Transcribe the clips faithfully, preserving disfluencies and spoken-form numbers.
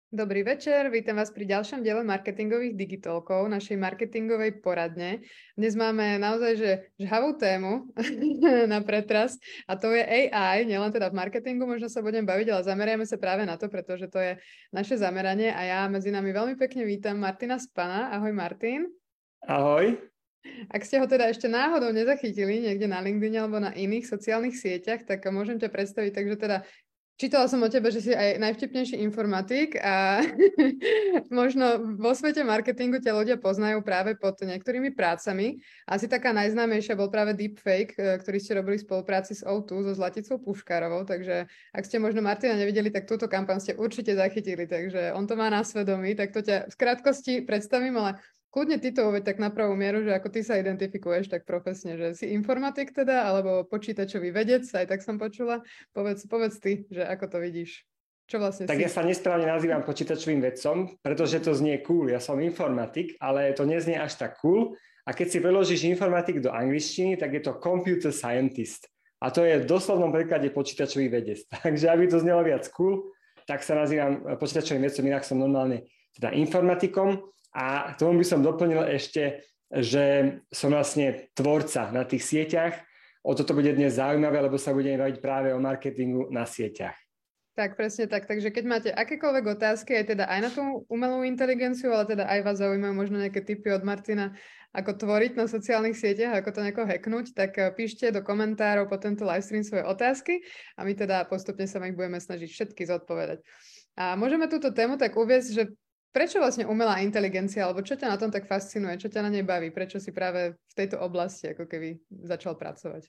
Dobrý večer, vítam vás pri ďalšom diele marketingových digitálkov, našej marketingovej poradne. Dnes máme naozaj že žhavú tému na pretras a to je á í, nielen teda v marketingu, možno sa budem baviť, ale zameriame sa práve na to, pretože to je naše zameranie a ja medzi nami veľmi pekne vítam Martina Spana. Ahoj Martin. Ahoj. Ak ste ho teda ešte náhodou nezachytili niekde na LinkedIn alebo na iných sociálnych sieťach, tak môžem ťa predstaviť, takže teda čítala som o tebe, že si aj najvtipnejší informatik a možno vo svete marketingu ťa ľudia poznajú práve pod niektorými prácami. Asi taká najznámejšia bol práve Deepfake, ktorý ste robili v spolupráci s ó dva, so Zlaticou Puškárovou, takže ak ste možno Martina nevideli, tak túto kampaň ste určite zachytili, takže on to má na svedomí, tak to ťa v krátkosti predstavím, ale kľudne ty to uveď tak na pravú mieru, že ako ty sa identifikuješ tak profesne, že si informatik teda, alebo počítačový vedec, aj tak som počula. Povedz, povedz ty, že ako to vidíš. Čo vlastne tak si? Ja sa nesprávne nazývam počítačovým vedcom, pretože to znie cool. Ja som informatik, ale to neznie až tak cool. A keď si preložíš informatik do angličtiny, tak je to computer scientist. A to je v doslovnom preklade počítačový vedec. Takže aby to znelo viac cool, tak sa nazývam počítačovým vedcom, inak som normálne teda informatikom. A k tomu by som doplnil ešte, že som vlastne tvorca na tých sieťach. O toto bude dnes zaujímavé, lebo sa budeme baviť práve o marketingu na sieťach. Tak, presne tak. Takže keď máte akékoľvek otázky, aj teda aj na tú umelú inteligenciu, ale teda aj vás zaujímajú možno nejaké tipy od Martina, ako tvoriť na sociálnych sieťach, ako to nejako hacknúť, tak píšte do komentárov po tento livestream svoje otázky a my teda postupne sa ich budeme snažiť všetky zodpovedať. A môžeme túto tému tak uviesť, že prečo vlastne umelá inteligencia, alebo čo ťa na tom tak fascinuje, čo ťa na nej baví, prečo si práve v tejto oblasti ako keby začal pracovať?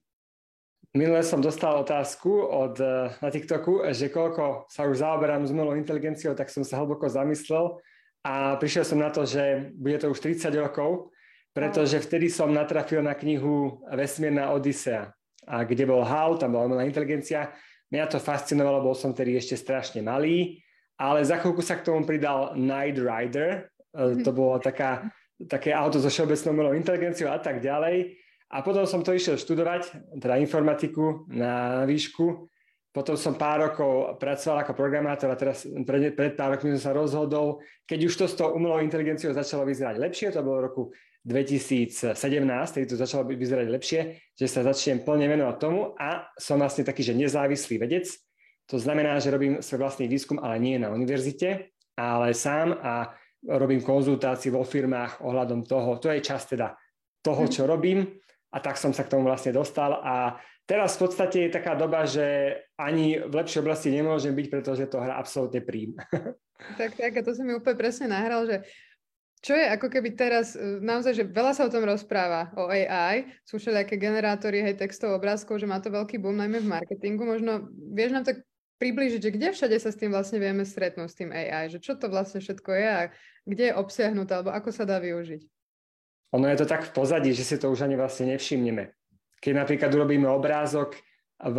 Minule som dostal otázku od, na TikToku, že koľko sa už zaoberám s umelou inteligenciou, tak som sa hlboko zamyslel a prišiel som na to, že bude to už tridsať rokov, pretože vtedy som natrafil na knihu Vesmírna Odysea, a kde bol há ú, tam bola umelá inteligencia. Mňa to fascinovalo, bol som vtedy ešte strašne malý. Ale za chvíľku sa k tomu pridal Knight Rider, to bolo taká, také auto so všeobecnou umelou inteligenciou a tak ďalej. A potom som to išiel študovať, teda informatiku na výšku. Potom som pár rokov pracoval ako programátor a teraz pred, pred pár rokmi som sa rozhodol, keď už to s tou umelou inteligenciou začalo vyzerať lepšie, to bolo v roku dvetisícsedemnásť, keď to začalo vyzerať lepšie, že sa začnem plne venovať tomu a som vlastne taký, že nezávislý vedec. To znamená, že robím svoj vlastný výskum, ale nie na univerzite, ale sám a robím konzultácie vo firmách ohľadom toho. To je časť teda toho, čo robím a tak som sa k tomu vlastne dostal. A teraz v podstate je taká doba, že ani v lepšej oblasti nemôžem byť, pretože to hrá absolútne prím. Tak, tak, a to si mi úplne presne nahral, že čo je ako keby teraz, naozaj, že veľa sa o tom rozpráva, o á í, sú všelijaké generátory, hej, textov, obrázkov, že má to veľký boom, najmä v marketingu. Možno vieš nám tak priblížiť, že kde všade sa s tým vlastne vieme stretnúť, s tým á í, že čo to vlastne všetko je a kde je obsiahnuté, alebo ako sa dá využiť? Ono je to tak v pozadí, že si to už ani vlastne nevšimneme. Keď napríklad urobíme obrázok, v,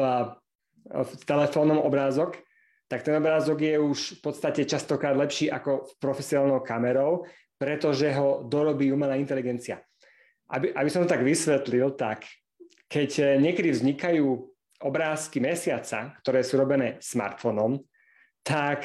v telefónnom obrázok, tak ten obrázok je už v podstate častokrát lepší ako profesionálnou kamerou, pretože ho dorobí umelá inteligencia. Aby, aby som to tak vysvetlil, tak keď niekedy vznikajú obrázky mesiaca, ktoré sú robené smartfónom, tak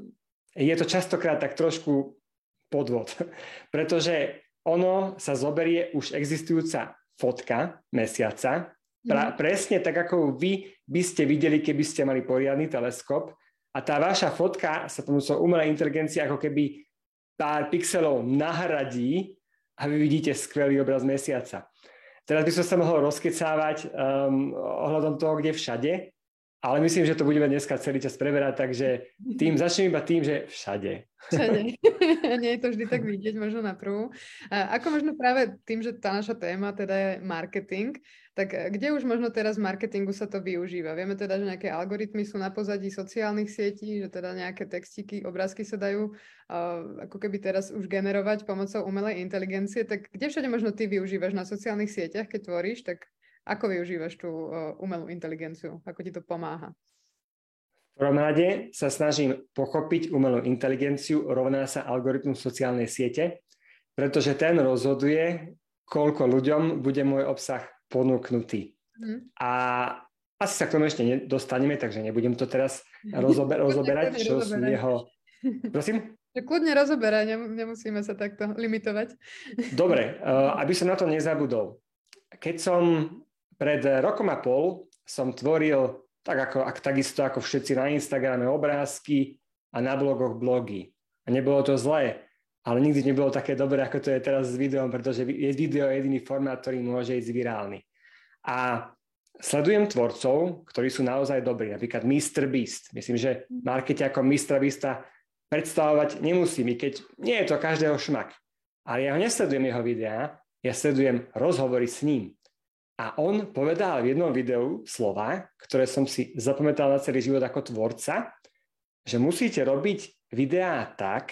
je to častokrát tak trošku podvod, pretože ono sa zoberie už existujúca fotka mesiaca, pra, presne tak, ako vy by ste videli, keby ste mali poriadny teleskop a tá vaša fotka sa pomocou umelej inteligencie ako keby pár pixelov nahradí a vy vidíte skvelý obraz mesiaca. Teraz by som sa mohol rozkecávať um, ohľadom toho, kde všade, ale myslím, že to budeme dneska celý čas preberať, takže tým začnem iba tým, že všade. Všade. Nie je to vždy tak vidieť, možno na prvú. A ako možno práve tým, že tá naša téma teda je marketing, tak kde už možno teraz v marketingu sa to využíva? Vieme teda, že nejaké algoritmy sú na pozadí sociálnych sietí, že teda nejaké textíky, obrázky sa dajú uh, ako keby teraz už generovať pomocou umelej inteligencie, tak kde všade možno ty využívaš na sociálnych sieťach, keď tvoríš, tak ako využívaš tú uh, umelú inteligenciu? Ako ti to pomáha? V prvom rade sa snažím pochopiť umelú inteligenciu, rovná sa algoritmus sociálnej siete, pretože ten rozhoduje, koľko ľuďom bude môj obsah ponúknutý. Mm. A asi sa k tomu ešte nedostaneme, takže nebudem to teraz rozober- rozoberať, čo sú jeho Prosím? Že kľudne rozoberaj, nemusíme sa takto limitovať. Dobre, aby som na to nezabudol. Keď som pred rokom a pol som tvoril tak ako, ak, takisto ako všetci na Instagrame obrázky a na blogoch blogy. A nebolo to zlé, ale nikdy nebolo také dobré, ako to je teraz s videom, pretože je video jediný formát, ktorý môže ísť virálny. A sledujem tvorcov, ktorí sú naozaj dobrí, napríklad MrBeast. Myslím, že markete ako MrBeasta predstavovať nemusí mi, keď nie je to každého šmak. Ale ja ho nesledujem jeho videá, ja sledujem rozhovory s ním. A on povedal v jednom videu slova, ktoré som si zapamätal na celý život ako tvorca, že musíte robiť videá tak,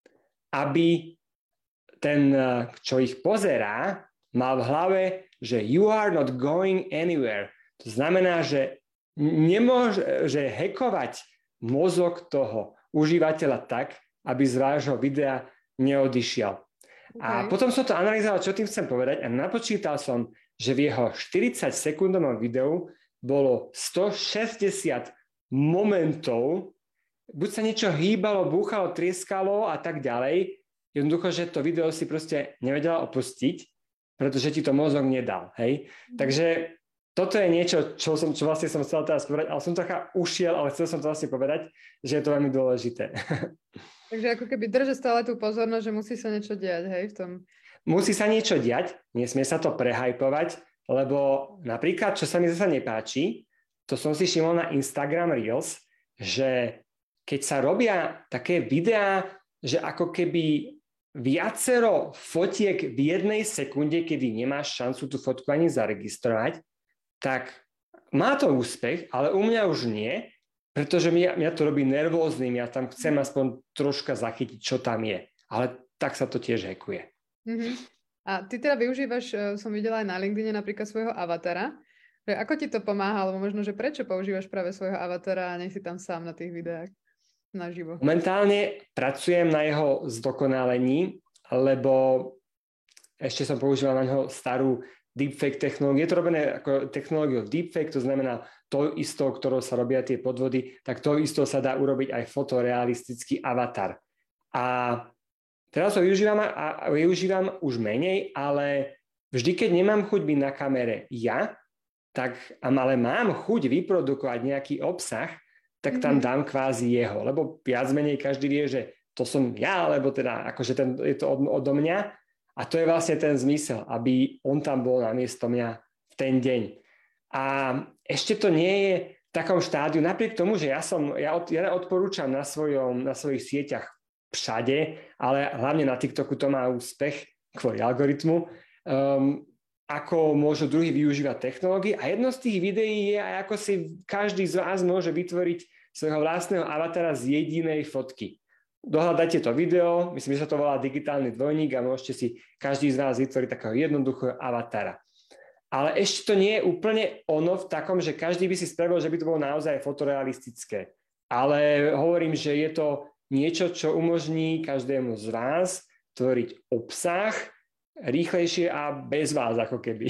aby ten, čo ich pozerá, mal v hlave, že you are not going anywhere. To znamená, že nemôže že hackovať mozog toho užívateľa tak, aby z vášho videa neodišiel. Okay. A potom som to analyzoval, čo tým chcem povedať a napočítal som, že v jeho štyridsaťsekundovom videu bolo stošesťdesiat momentov, buď sa niečo hýbalo, búchalo, trieskalo a tak ďalej. Jednoducho, že to video si proste nevedela opustiť, pretože ti to mozog nedal. Hej? Mm. Takže toto je niečo, čo, som, čo vlastne som chcel teraz povedať, ale som trocha ušiel, ale chcel som to vlastne povedať, že je to veľmi dôležité. Takže ako keby drže stále tú pozornosť, že musí sa niečo diať, hej, v tom. Musí sa niečo diať, nesmie sa to prehajpovať, lebo napríklad, čo sa mi zase nepáči, to som si všimol na Instagram Reels, že keď sa robia také videá, že ako keby viacero fotiek v jednej sekunde, kedy nemáš šancu tú fotku ani zaregistrovať, tak má to úspech, ale u mňa už nie, pretože mňa, mňa to robí nervóznym, ja tam chcem aspoň troška zachytiť, čo tam je. Ale tak sa to tiež hackuje. Mm-hmm. A ty teda využívaš, som videla aj na LinkedIne napríklad svojho avatara. Že ako ti to pomáha, alebo možno, že prečo používaš práve svojho avatara a nie si tam sám na tých videách naživo? Momentálne pracujem na jeho zdokonalení, lebo ešte som používal na neho starú deepfake technológie. Je to robené ako technológiou deepfake, to znamená to isto, ktorou sa robia tie podvody, tak to isto sa dá urobiť aj fotorealistický avatar. A teraz ho využívam, a využívam už menej, ale vždy, keď nemám chuť byť na kamere ja, tak ale mám chuť vyprodukovať nejaký obsah, tak tam dám kvázi jeho, lebo viac menej každý vie, že to som ja, alebo teda akože ten, je to od, odo mňa. A to je vlastne ten zmysel, aby on tam bol namiesto mňa v ten deň. A ešte to nie je v takom štádiu, napriek tomu, že ja, som, ja, od, ja odporúčam na, svojom, na svojich sieťach všade, ale hlavne na TikToku to má úspech kvôli algoritmu, um, ako môžu druhý využívať technológie. A jedno z tých videí je aj ako si každý z vás môže vytvoriť svojho vlastného avatara z jedinej fotky. Dohľadajte to video, myslím, že sa to volá digitálny dvojník a môžete si každý z vás vytvoriť takého jednoduchého avatara. Ale ešte to nie je úplne ono v takom, že každý by si spravil, že by to bolo naozaj fotorealistické. Ale hovorím, že je to niečo, čo umožní každému z vás tvoriť obsah rýchlejšie a bez vás ako keby.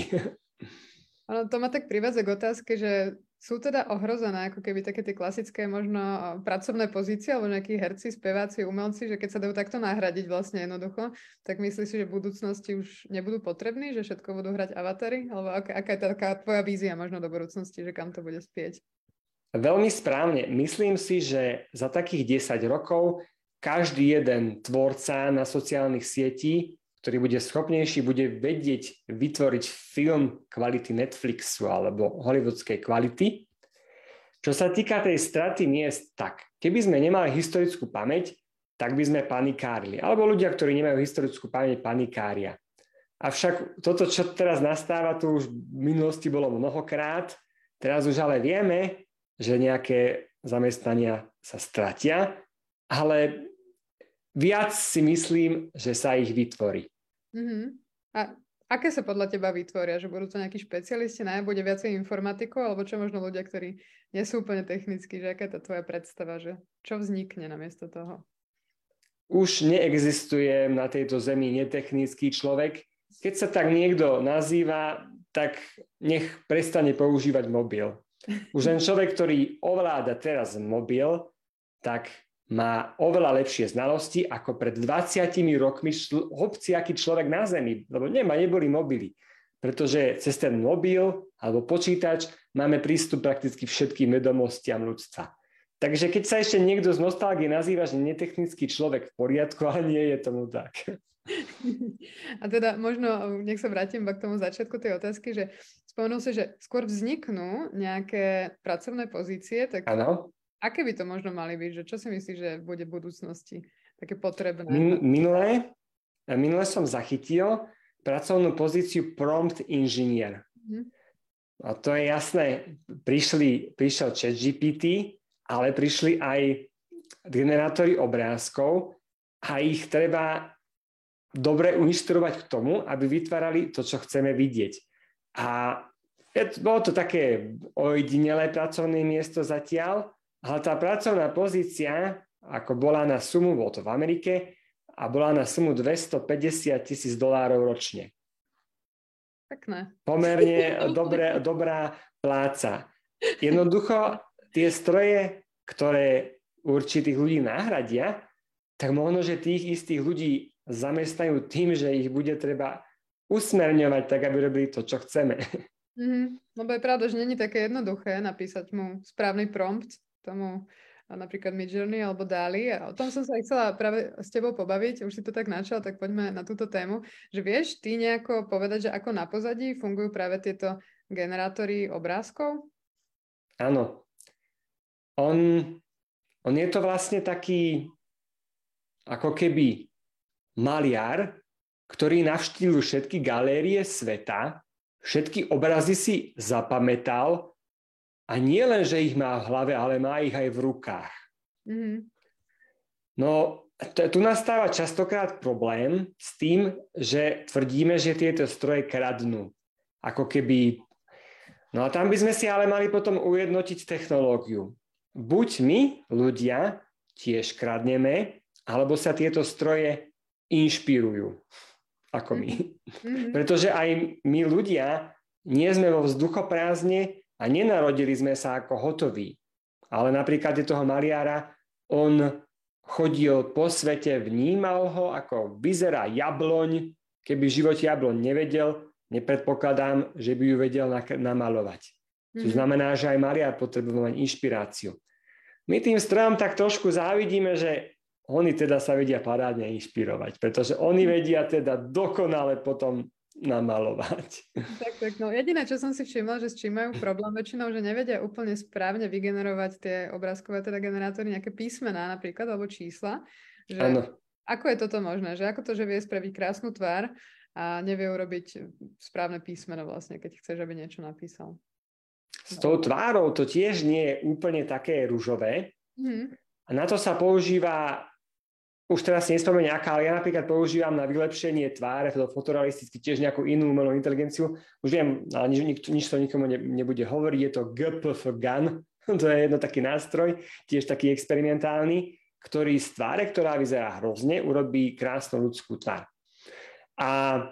Ono to ma tak privádza k otázke, že sú teda ohrozené ako keby také tie klasické možno pracovné pozície alebo nejakí herci, speváci, umelci, že keď sa dajú takto nahradiť vlastne jednoducho, tak myslíš si, že v budúcnosti už nebudú potrební, že všetko budú hrať avatary? Alebo aká, aká je taká tvoja vízia možno do budúcnosti, že kam to bude spieť? Veľmi správne. Myslím si, že za takých desať rokov každý jeden tvorca na sociálnych sietí, ktorý bude schopnejší, bude vedieť vytvoriť film kvality Netflixu alebo hollywoodskej kvality. Čo sa týka tej straty miest, tak keby sme nemali historickú pamäť, tak by sme panikárili. Alebo ľudia, ktorí nemajú historickú pamäť, panikária. Avšak toto, čo teraz nastáva, tu už v minulosti bolo mnohokrát. Teraz už ale vieme, že nejaké zamestnania sa stratia, ale viac si myslím, že sa ich vytvorí. Uh-huh. A aké sa podľa teba vytvoria? Že budú to nejakí špecialisti, ne? Bude viacej informatikov, alebo čo možno ľudia, ktorí nie sú úplne technickí? Že aká je tá tvoja predstava? Že čo vznikne namiesto toho? Už neexistuje na tejto zemi netechnický človek. Keď sa tak niekto nazýva, tak nech prestane používať mobil. Už len človek, ktorý ovláda teraz mobil, tak má oveľa lepšie znalosti ako pred dvadsiatimi rokmi šl- hociaký človek na Zemi, lebo nemá, neboli mobily. Pretože cez ten mobil alebo počítač máme prístup prakticky všetkým vedomostiam ľudstva. Takže keď sa ešte niekto z nostalgie nazýva, že netechnický človek v poriadku, ale nie je tomu tak. A teda možno, nech sa vrátim k tomu začiatku tej otázky, že spomenul si, že skôr vzniknú nejaké pracovné pozície, tak ano. Aké by to možno mali byť? Že čo si myslíš, že bude v budúcnosti také potrebné? Min, minulé, minulé som zachytil pracovnú pozíciu prompt inžinier. Mm. A to je jasné, prišli, prišiel ChatGPT, ale prišli aj generátory obrázkov a ich treba dobre uinštruovať k tomu, aby vytvárali to, čo chceme vidieť. A bolo to také ojedinelé pracovné miesto zatiaľ, ale tá pracovná pozícia, ako bola na sumu, bolo to v Amerike, a bola na sumu dvestopäťdesiat tisíc dolárov ročne. Pekné. Pomerne dobré, dobrá pláca. Jednoducho, tie stroje, ktoré určitých ľudí nahradia, tak možno, že tých istých ľudí zamestnajú tým, že ich bude treba usmerňovať tak, aby robili to, čo chceme. Mm-hmm. Lebo je pravda, že není také jednoduché napísať mu správny prompt tomu napríklad Midjourney alebo Dali. A o tom som sa aj chcela práve s tebou pobaviť. Už si to tak načal, tak poďme na túto tému. Že vieš ty nejako povedať, že ako na pozadí fungujú práve tieto generátory obrázkov? Áno. On, on je to vlastne taký ako keby maliar, ktorý navštívil všetky galérie sveta, všetky obrazy si zapamätal a nie len, že ich má v hlave, ale má ich aj v rukách. Mm-hmm. No, t- tu nastáva častokrát problém s tým, že tvrdíme, že tieto stroje kradnú. Ako keby... No a tam by sme si ale mali potom ujednotiť technológiu. Buď my, ľudia, tiež kradneme, alebo sa tieto stroje inšpirujú, ako my. Mm-hmm. Pretože aj my ľudia nie sme vo vzduchoprázdne a nenarodili sme sa ako hotoví. Ale napríklad toho maliara, on chodil po svete, vnímal ho, ako vyzerá jabloň. Keby v živote jabloň nevedel, nepredpokladám, že by ju vedel namalovať. Mm-hmm. To znamená, že aj maliar potrebuje mať inšpiráciu. My tým strojom tak trošku závidíme, že oni teda sa vedia parádne inšpirovať, pretože oni vedia teda dokonale potom namalovať. Tak, tak, no jediné, čo som si všimla, že s čím majú problém väčšinou, že nevedia úplne správne vygenerovať tie obrázkové teda generátory, nejaké písmená napríklad, alebo čísla. Že ano. Ako je toto možné? Že ako to, že vie spraviť krásnu tvár a nevie urobiť správne písmeno vlastne, keď chceš, aby niečo napísal? S tou tvárou to tiež nie je úplne také ružové. Mm. A na to sa používa, už teraz si nespomeniem aká, ale ja napríklad používam na vylepšenie tváre, to fotorealisticky tiež nejakú inú umelú inteligenciu. Už viem, ale nič, nič to nikomu ne, nebude hovoriť, je to G P F Gun, to je jedno taký nástroj, tiež taký experimentálny, ktorý z tváre, ktorá vyzerá hrozne, urobí krásnu ľudskú tvár. A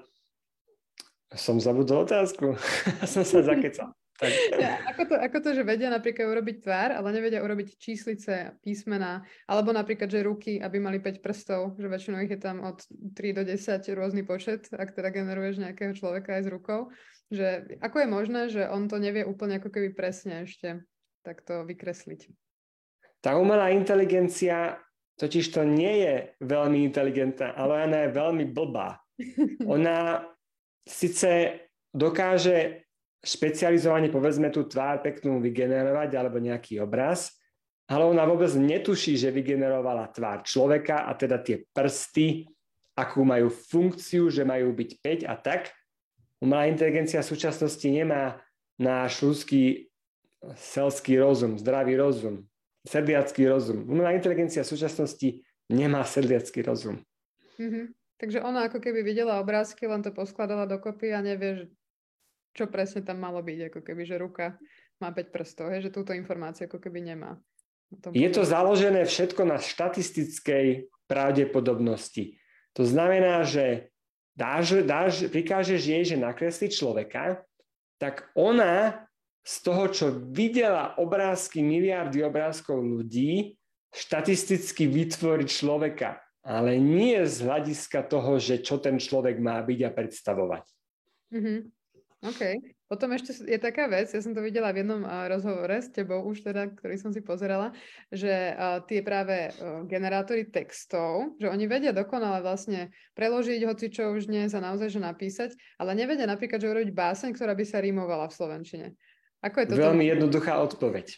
som zabudol otázku, som sa zakecal. Ja, ako, to, ako to, že vedia napríklad urobiť tvár, ale nevedia urobiť číslice, písmená, alebo napríklad, že ruky, aby mali päť prstov, že väčšinou ich je tam od tri do desať rôzny počet, ak teda generuješ nejakého človeka aj s rukou. Že, ako je možné, že on to nevie úplne ako keby presne ešte takto vykresliť? Tá umelá inteligencia totiž to nie je veľmi inteligentná, ale ona je veľmi blbá. Ona síce dokáže špecializovane, povedzme, tú tvár peknú vygenerovať alebo nejaký obraz, ale ona vôbec netuší, že vygenerovala tvár človeka a teda tie prsty, akú majú funkciu, že majú byť päť a tak. Umelá inteligencia v súčasnosti nemá náš ľudský selský rozum, zdravý rozum, sedliacký rozum. Umelá inteligencia v súčasnosti nemá sedliacký rozum. Mm-hmm. Takže ona ako keby videla obrázky, len to poskladala dokopy a nevie, čo presne tam malo byť, ako keby, že ruka má päť prstov, hej, že túto informáciu ako keby nemá. Je to založené všetko na štatistickej pravdepodobnosti. To znamená, že dáš, dáš, prikážeš jej, že nakreslí človeka, tak ona z toho, čo videla obrázky, miliardy obrázkov ľudí, štatisticky vytvoriť človeka, ale nie z hľadiska toho, že čo ten človek má byť a predstavovať. Mm-hmm. OK. Potom ešte je taká vec, ja som to videla v jednom uh, rozhovore s tebou už teda, ktorý som si pozerala, že uh, tie práve uh, generátory textov, že oni vedia dokonale vlastne preložiť hoci čo už dnes a naozaj že napísať, ale nevedia napríklad, že urobiť báseň, ktorá by sa rímovala v slovenčine. Ako je to? Veľmi jednoduchá odpoveď.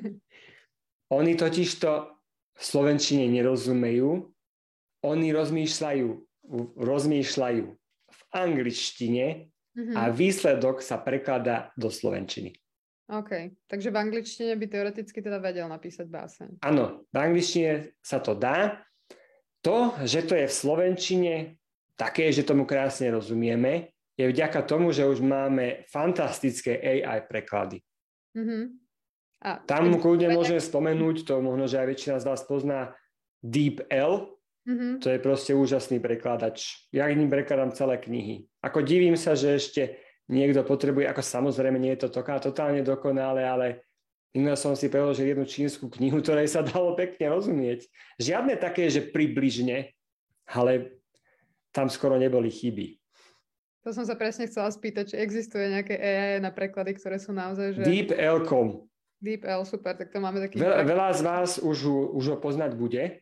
Oni totižto v slovenčine nerozumejú, oni rozmýšľajú, rozmýšľajú v angličtine, mm-hmm. a výsledok sa prekladá do slovenčiny. OK, takže v angličtine by teoreticky teda vedel napísať báseň. Áno, v angličtine sa to dá. To, že to je v slovenčine také, že tomu krásne rozumieme, je vďaka tomu, že už máme fantastické á í preklady. Mm-hmm. A tam kľudne môžem spomenúť, to možno, že aj väčšina z vás pozná, DeepL. Mm-hmm. To je proste úžasný prekladač. Ja ním prekladám celé knihy. Ako divím sa, že ešte niekto potrebuje, ako samozrejme nie je to toká totálne dokonalé, ale iné som si preložil jednu čínsku knihu, ktorej sa dalo pekne rozumieť. Žiadne také, že približne, ale tam skoro neboli chyby. To som sa presne chcela spýtať, či existuje nejaké á í na preklady, ktoré sú naozaj, že... DeepL bodka com. DeepL, super, tak to máme taký... Veľa, veľa z vás už, už ho poznať bude.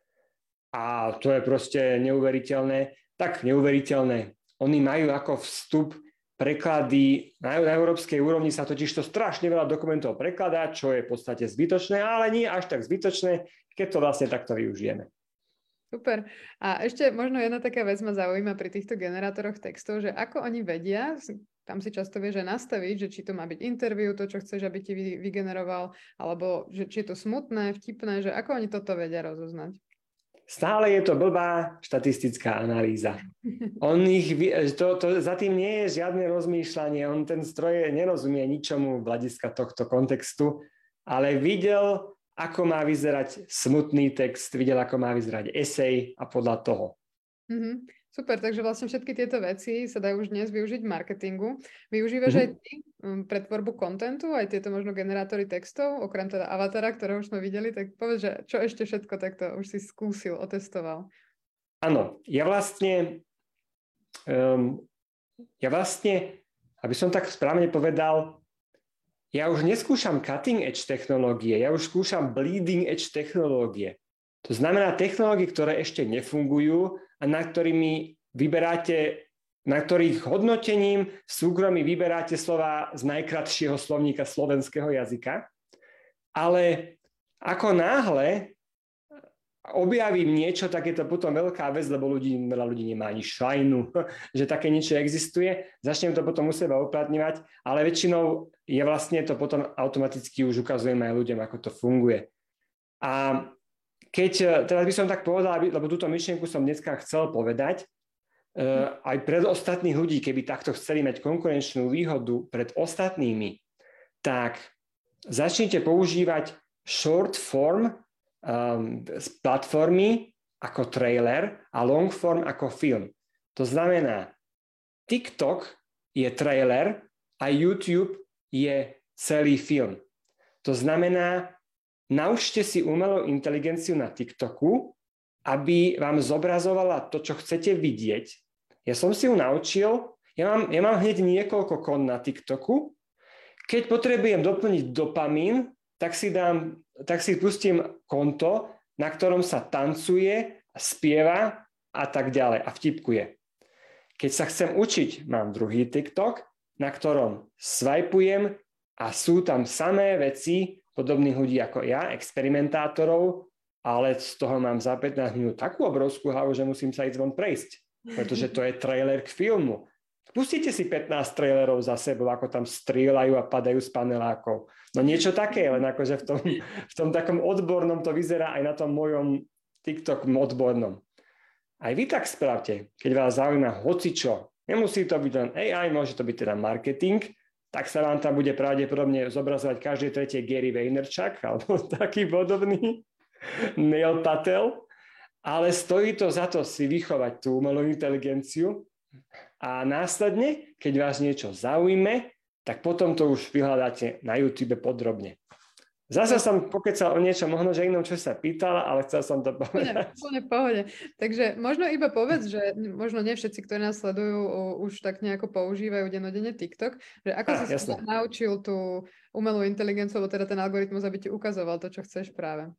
A to je proste neuveriteľné. Tak neuveriteľné. Oni majú ako vstup preklady, na, na európskej úrovni sa totiž to strašne veľa dokumentov prekladá, čo je v podstate zbytočné, ale nie až tak zbytočné, keď to vlastne takto využijeme. Super. A ešte možno jedna taká vec ma zaujíma pri týchto generátoroch textov, že ako oni vedia, tam si často vieš nastaviť, že či to má byť interview, to, čo chceš, aby ti vygeneroval, alebo že či je to smutné, vtipné, že ako oni toto vedia rozoznať? Stále je to blbá štatistická analýza. On ich, to, to, za tým nie je žiadne rozmýšľanie, on ten stroj nerozumie ničomu v hľadiska tohto kontextu, ale videl, ako má vyzerať smutný text, videl, ako má vyzerať esej a podľa toho. Mm-hmm. Super, takže vlastne všetky tieto veci sa dajú už dnes využiť v marketingu. Využívaš mm-hmm. aj ty pre tvorbu kontentu, aj tieto možno generátory textov, okrem teda avatara, ktorého už sme videli, tak povedz, že čo ešte všetko takto už si skúsil, otestoval? Áno, ja vlastne, um, ja vlastne, aby som tak správne povedal, ja už neskúšam cutting edge technológie, ja už skúšam bleeding edge technológie. To znamená technológie, ktoré ešte nefungujú a na ktorými vyberáte, na ktorých hodnotením v súkromí vyberáte slova z najkratšieho slovníka slovenského jazyka. Ale ako náhle objavím niečo, tak je to potom veľká vec, lebo ľudí, veľa ľudí nemá ani šajnu, že také niečo existuje. Začnem to potom u seba uplatňovať, ale väčšinou je vlastne to potom automaticky už ukazujem aj ľuďom, ako to funguje. A keď, teraz by som tak povedal, lebo túto myšlienku som dneska chcel povedať, aj pred ostatných ľudí, keby takto chceli mať konkurenčnú výhodu pred ostatnými, tak začnite používať short form um, z platformy ako trailer a long form ako film. To znamená, TikTok je trailer a YouTube je celý film. To znamená, naučte si umelú inteligenciu na TikToku, aby vám zobrazovala to, čo chcete vidieť. Ja som si ju naučil, ja mám, ja mám hneď niekoľko kon na TikToku. Keď potrebujem doplniť dopamín, tak si, dám, tak si pustím konto, na ktorom sa tancuje, spieva a tak ďalej a vtipkuje. Keď sa chcem učiť, mám druhý TikTok, na ktorom swipeujem a sú tam samé veci podobných ľudí ako ja, experimentátorov, ale z toho mám za pätnásť minút takú obrovskú hlavu, že musím sa ísť von prejsť, pretože to je trailer k filmu. Pustite si pätnásť trailerov za sebou, ako tam strieľajú a padajú z panelákov. No niečo také, len akože v tom, v tom takom odbornom to vyzerá aj na tom mojom TikTok odbornom. Aj vy tak spravte, keď vás zaujíma hocičo. Nemusí to byť len á í, môže to byť teda marketing, tak sa vám tam bude pravdepodobne zobrazovať každé tretie Gary Vaynerchuk alebo taký podobný Neil Patel, ale stojí to za to si vychovať tú umelú inteligenciu a následne, keď vás niečo zaujme, tak potom to už vyhľadáte na YouTube podrobne. Zase som pokecal o niečo, možno, že inom, čo sa pýtala, ale chcel som to povedať. Úplne v pohode. Takže možno iba povedz, že možno nie všetci, ktorí nás sledujú, už tak nejako používajú dennodenne TikTok, že ako ah, si sa naučil tú umelú inteligenciu, alebo teda ten algoritmus, aby ti ukazoval to, čo chceš práve.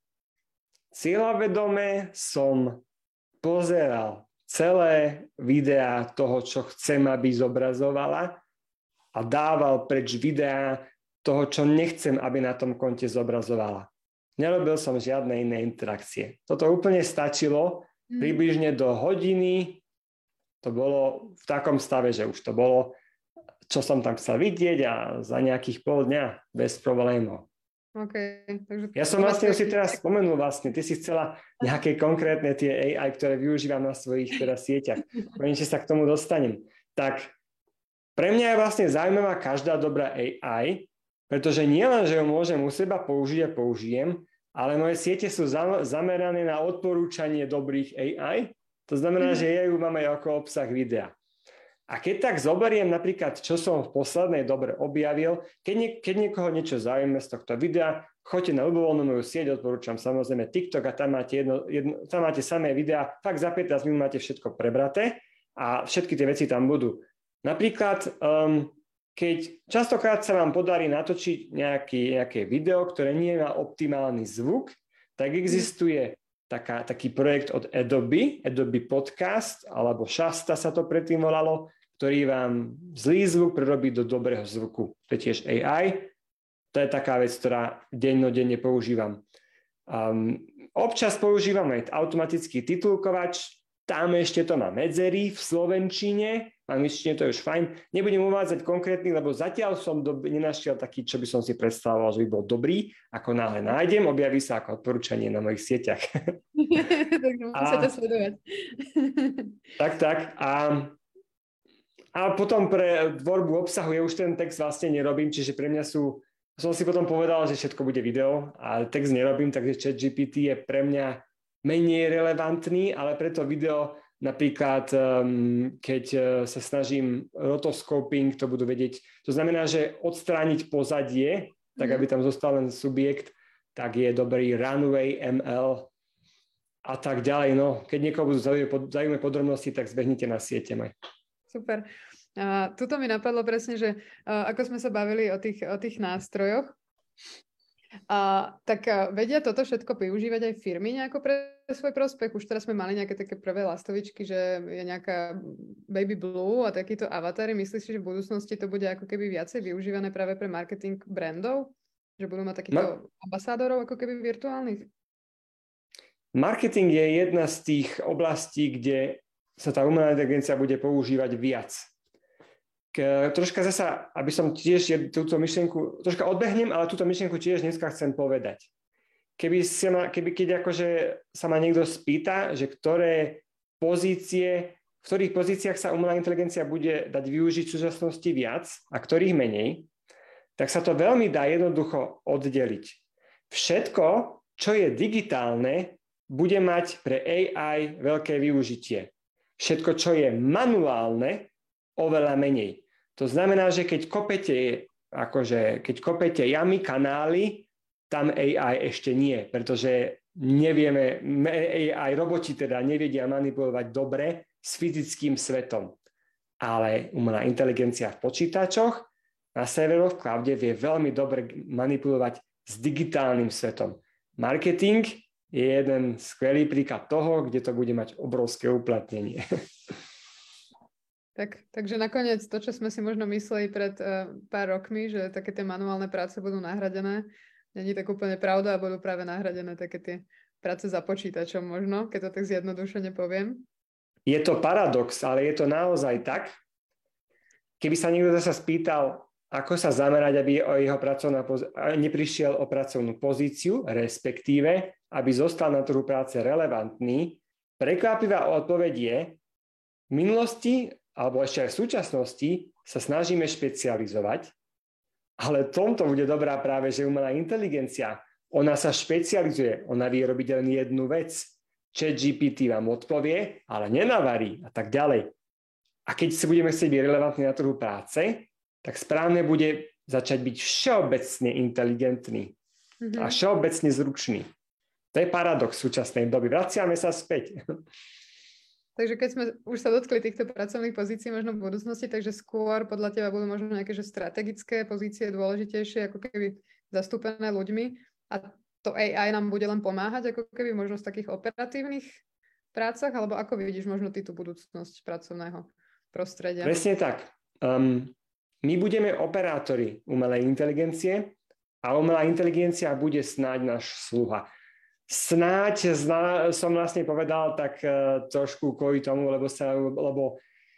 Cieľavedome som pozeral celé videá toho, čo chcem, aby zobrazovala a dával preč videá toho, čo nechcem, aby na tom konte zobrazovala. Nerobil som žiadne iné interakcie. Toto úplne stačilo, mm. približne do hodiny. To bolo v takom stave, že už to bolo, čo som tam chcel vidieť a za nejakých pol dňa bez problémov. Okay, takže... Ja som vlastne už si teraz spomenul vlastne, ty si chcela nejaké konkrétne tie á í, ktoré využívam na svojich teda sieťach. Poviem, či sa k tomu dostanem. Tak pre mňa je vlastne zaujímavá každá dobrá á í, pretože nie len, že ju môžem u seba použiť a použijem, ale moje siete sú zamerané na odporúčanie dobrých á í. To znamená, mm-hmm. že ja ju mám aj ako obsah videa. A keď tak zoberiem napríklad, čo som v poslednej dobe objavil, keď, nie, keď niekoho niečo zaujíma z tohto videa, choďte na ľubovoľnú moju sieť, odporúčam samozrejme TikTok a tam máte, jedno, jedno, tam máte samé videá, fakt za pätnásť minút máte všetko prebraté a všetky tie veci tam budú. Napríklad... Um, Keď častokrát sa vám podarí natočiť nejaký, nejaké video, ktoré nie má optimálny zvuk, tak existuje taká, taký projekt od Adobe, Adobe Podcast, alebo Shasta sa to predtým volalo, ktorý vám zlý zvuk prerobí do dobrého zvuku. To je tiež á í. To je taká vec, ktorá dennodenne používam. Um, občas používam aj automatický titulkovač, tam ešte to má medzery v slovenčine, v angličtine to je už fajn. Nebudem uvádzať konkrétny, lebo zatiaľ som do, nenašiel taký, čo by som si predstavoval, že by bol dobrý. Ako náhle nájdem, objaví sa ako odporúčanie na mojich sieťach. Tak musíte sledovať. Tak, tak. A, a potom pre tvorbu obsahu ja už ten text vlastne nerobím, čiže pre mňa sú, som si potom povedal, že všetko bude video, a text nerobím, takže ChatGPT je pre mňa menej relevantný, ale preto video napríklad, um, keď uh, sa snažím rotoscoping, to budú vedieť. To znamená, že odstrániť pozadie, tak aby tam zostal len subjekt, tak je dobrý Runway em el a tak ďalej. No, keď niekoho budú zaujímavé podrobnosti, tak zbehnite na siete maj. Super. A tuto mi napadlo presne, že uh, ako sme sa bavili o tých, o tých nástrojoch, A, tak a, vedia toto všetko využívať aj firmy nejako pre svoj prospech? Už teraz sme mali nejaké také prvé lastovičky, že je nejaká Baby Blue a takýto avatári. Myslíš si, že v budúcnosti to bude ako keby viacej využívané práve pre marketing brandov? Že budú mať takýchto Ma- ambasádorov ako keby virtuálnych? Marketing je jedna z tých oblastí, kde sa tá umelá inteligencia bude používať viac. K, troška zasa, aby som tiež túto myšlienku, troška odbehnem, ale túto myšlienku tiež dneska chcem povedať. Keby, sa ma, keby keď akože sa ma niekto spýta, že ktoré pozície, v ktorých pozíciách sa umelá inteligencia bude dať využiť v súčasnosti viac a ktorých menej, tak sa to veľmi dá jednoducho oddeliť. Všetko, čo je digitálne, bude mať pre á í veľké využitie. Všetko, čo je manuálne, oveľa menej. To znamená, že keď kopete, akože, keď kopete jamy, kanály, tam á í ešte nie, pretože nevieme, á í roboti teda nevedia manipulovať dobre s fyzickým svetom. Ale umelá inteligencia v počítačoch na serveroch v cloude vie veľmi dobre manipulovať s digitálnym svetom. Marketing je jeden skvelý príklad toho, kde to bude mať obrovské uplatnenie. Tak, takže nakoniec to, čo sme si možno mysleli pred uh, pár rokmi, že také tie manuálne práce budú nahradené, není tak úplne pravda a budú práve nahradené také tie práce za počítačom možno, keď to tak zjednodušene poviem. Je to paradox, ale je to naozaj tak. Keby sa niekto zasa spýtal, ako sa zamerať, aby o jeho pracovná poz- neprišiel o pracovnú pozíciu, respektíve, aby zostal na trhu práce relevantný, prekvapivá odpoveď je, v minulosti alebo ešte aj v súčasnosti sa snažíme špecializovať, ale tomto bude dobrá práve, že umelá inteligencia, ona sa špecializuje, ona vie robiť len jednu vec. ChatGPT vám odpovie, ale nenavarí a tak ďalej. A keď si budeme chcieť byť relevantní na trhu práce, tak správne bude začať byť všeobecne inteligentný. mm-hmm. a všeobecne zručný. To je paradox súčasnej doby. Vraciame sa späť. Takže keď sme už sa dotkli týchto pracovných pozícií možno v budúcnosti, takže skôr podľa teba budú možno nejaké že strategické pozície dôležitejšie, ako keby zastúpené ľuďmi a to á í nám bude len pomáhať, ako keby možno v takých operatívnych prácach, alebo ako vidíš možno ty tú budúcnosť pracovného prostredia? Presne tak. Um, my budeme operátori umelej inteligencie a umelá inteligencia bude snáď náš sluha. Snáď zna, som vlastne povedal tak uh, trošku kvôli tomu, lebo, sa, lebo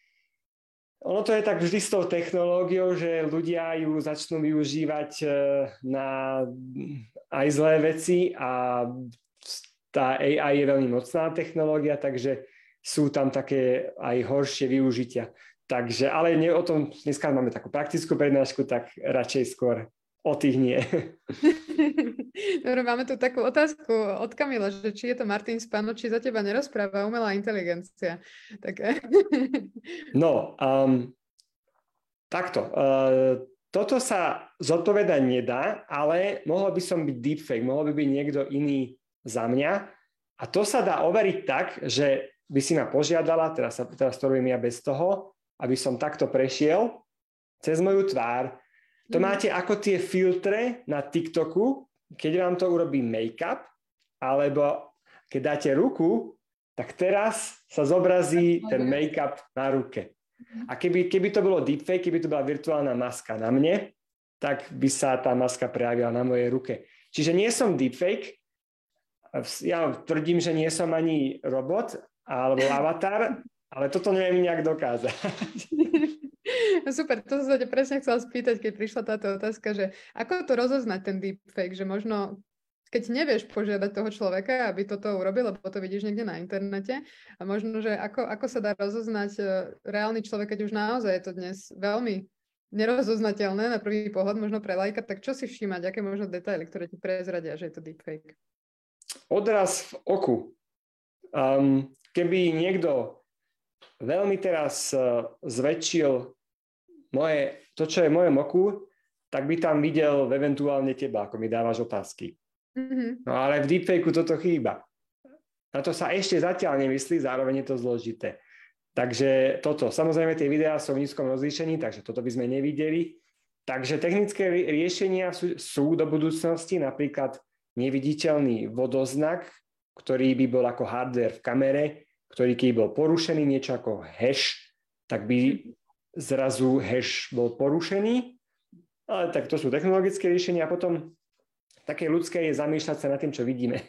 ono to je tak vždy s tou technológiou, že ľudia ju začnú využívať uh, na aj zlé veci a tá á í je veľmi mocná technológia, takže sú tam také aj horšie využitia. Takže, ale nie o tom, dneska máme takú praktickú prednášku, tak radšej skôr o tých nie. Dobre, máme tu takú otázku od Kamila, že či je to Martin Spano, či za teba nerozpráva umelá inteligencia. Tak... No, um, takto. Uh, toto sa zodpovedať nedá, ale mohol by som byť deepfake, mohol by byť niekto iný za mňa. A to sa dá overiť tak, že by si ma požiadala, teraz, sa, teraz to robím ja bez toho, aby som takto prešiel cez moju tvár. To máte ako tie filtre na TikToku, keď vám to urobí make-up, alebo keď dáte ruku, tak teraz sa zobrazí ten make-up na ruke. A keby, keby to bolo deepfake, keby to bola virtuálna maska na mne, tak by sa tá maska prejavila na mojej ruke. Čiže nie som deepfake, ja tvrdím, že nie som ani robot alebo avatar, ale toto neviem nejak dokázať. Super, to som sa ťa presne chcela spýtať, keď prišla táto otázka, že ako to rozoznať ten deepfake, že možno keď nevieš požiadať toho človeka, aby toto urobil, lebo to vidíš niekde na internete a možno, že ako, ako sa dá rozoznať reálny človek, keď už naozaj je to dnes veľmi nerozoznateľné na prvý pohľad, možno pre laika, tak čo si všímať, aké možno detaily, ktoré ti prezradia, že je to deepfake? Odraz v oku. Um, keby niekto veľmi teraz uh, zväčšil moje, to, čo je v mojom oku, tak by tam videl eventuálne teba, ako mi dávaš otázky. Mm-hmm. No ale v deepfakeu toto chýba. Na to sa ešte zatiaľ nemyslí, zároveň je to zložité. Takže toto, samozrejme tie videá sú v nízkom rozlíšení, takže toto by sme nevideli. Takže technické riešenia sú, sú do budúcnosti, napríklad neviditeľný vodoznak, ktorý by bol ako hardware v kamere, ktorý keď bol porušený, niečo ako hash, tak by zrazu hash bol porušený. Ale tak to sú technologické riešenia a potom také ľudské je zamýšľať sa nad tým, čo vidíme.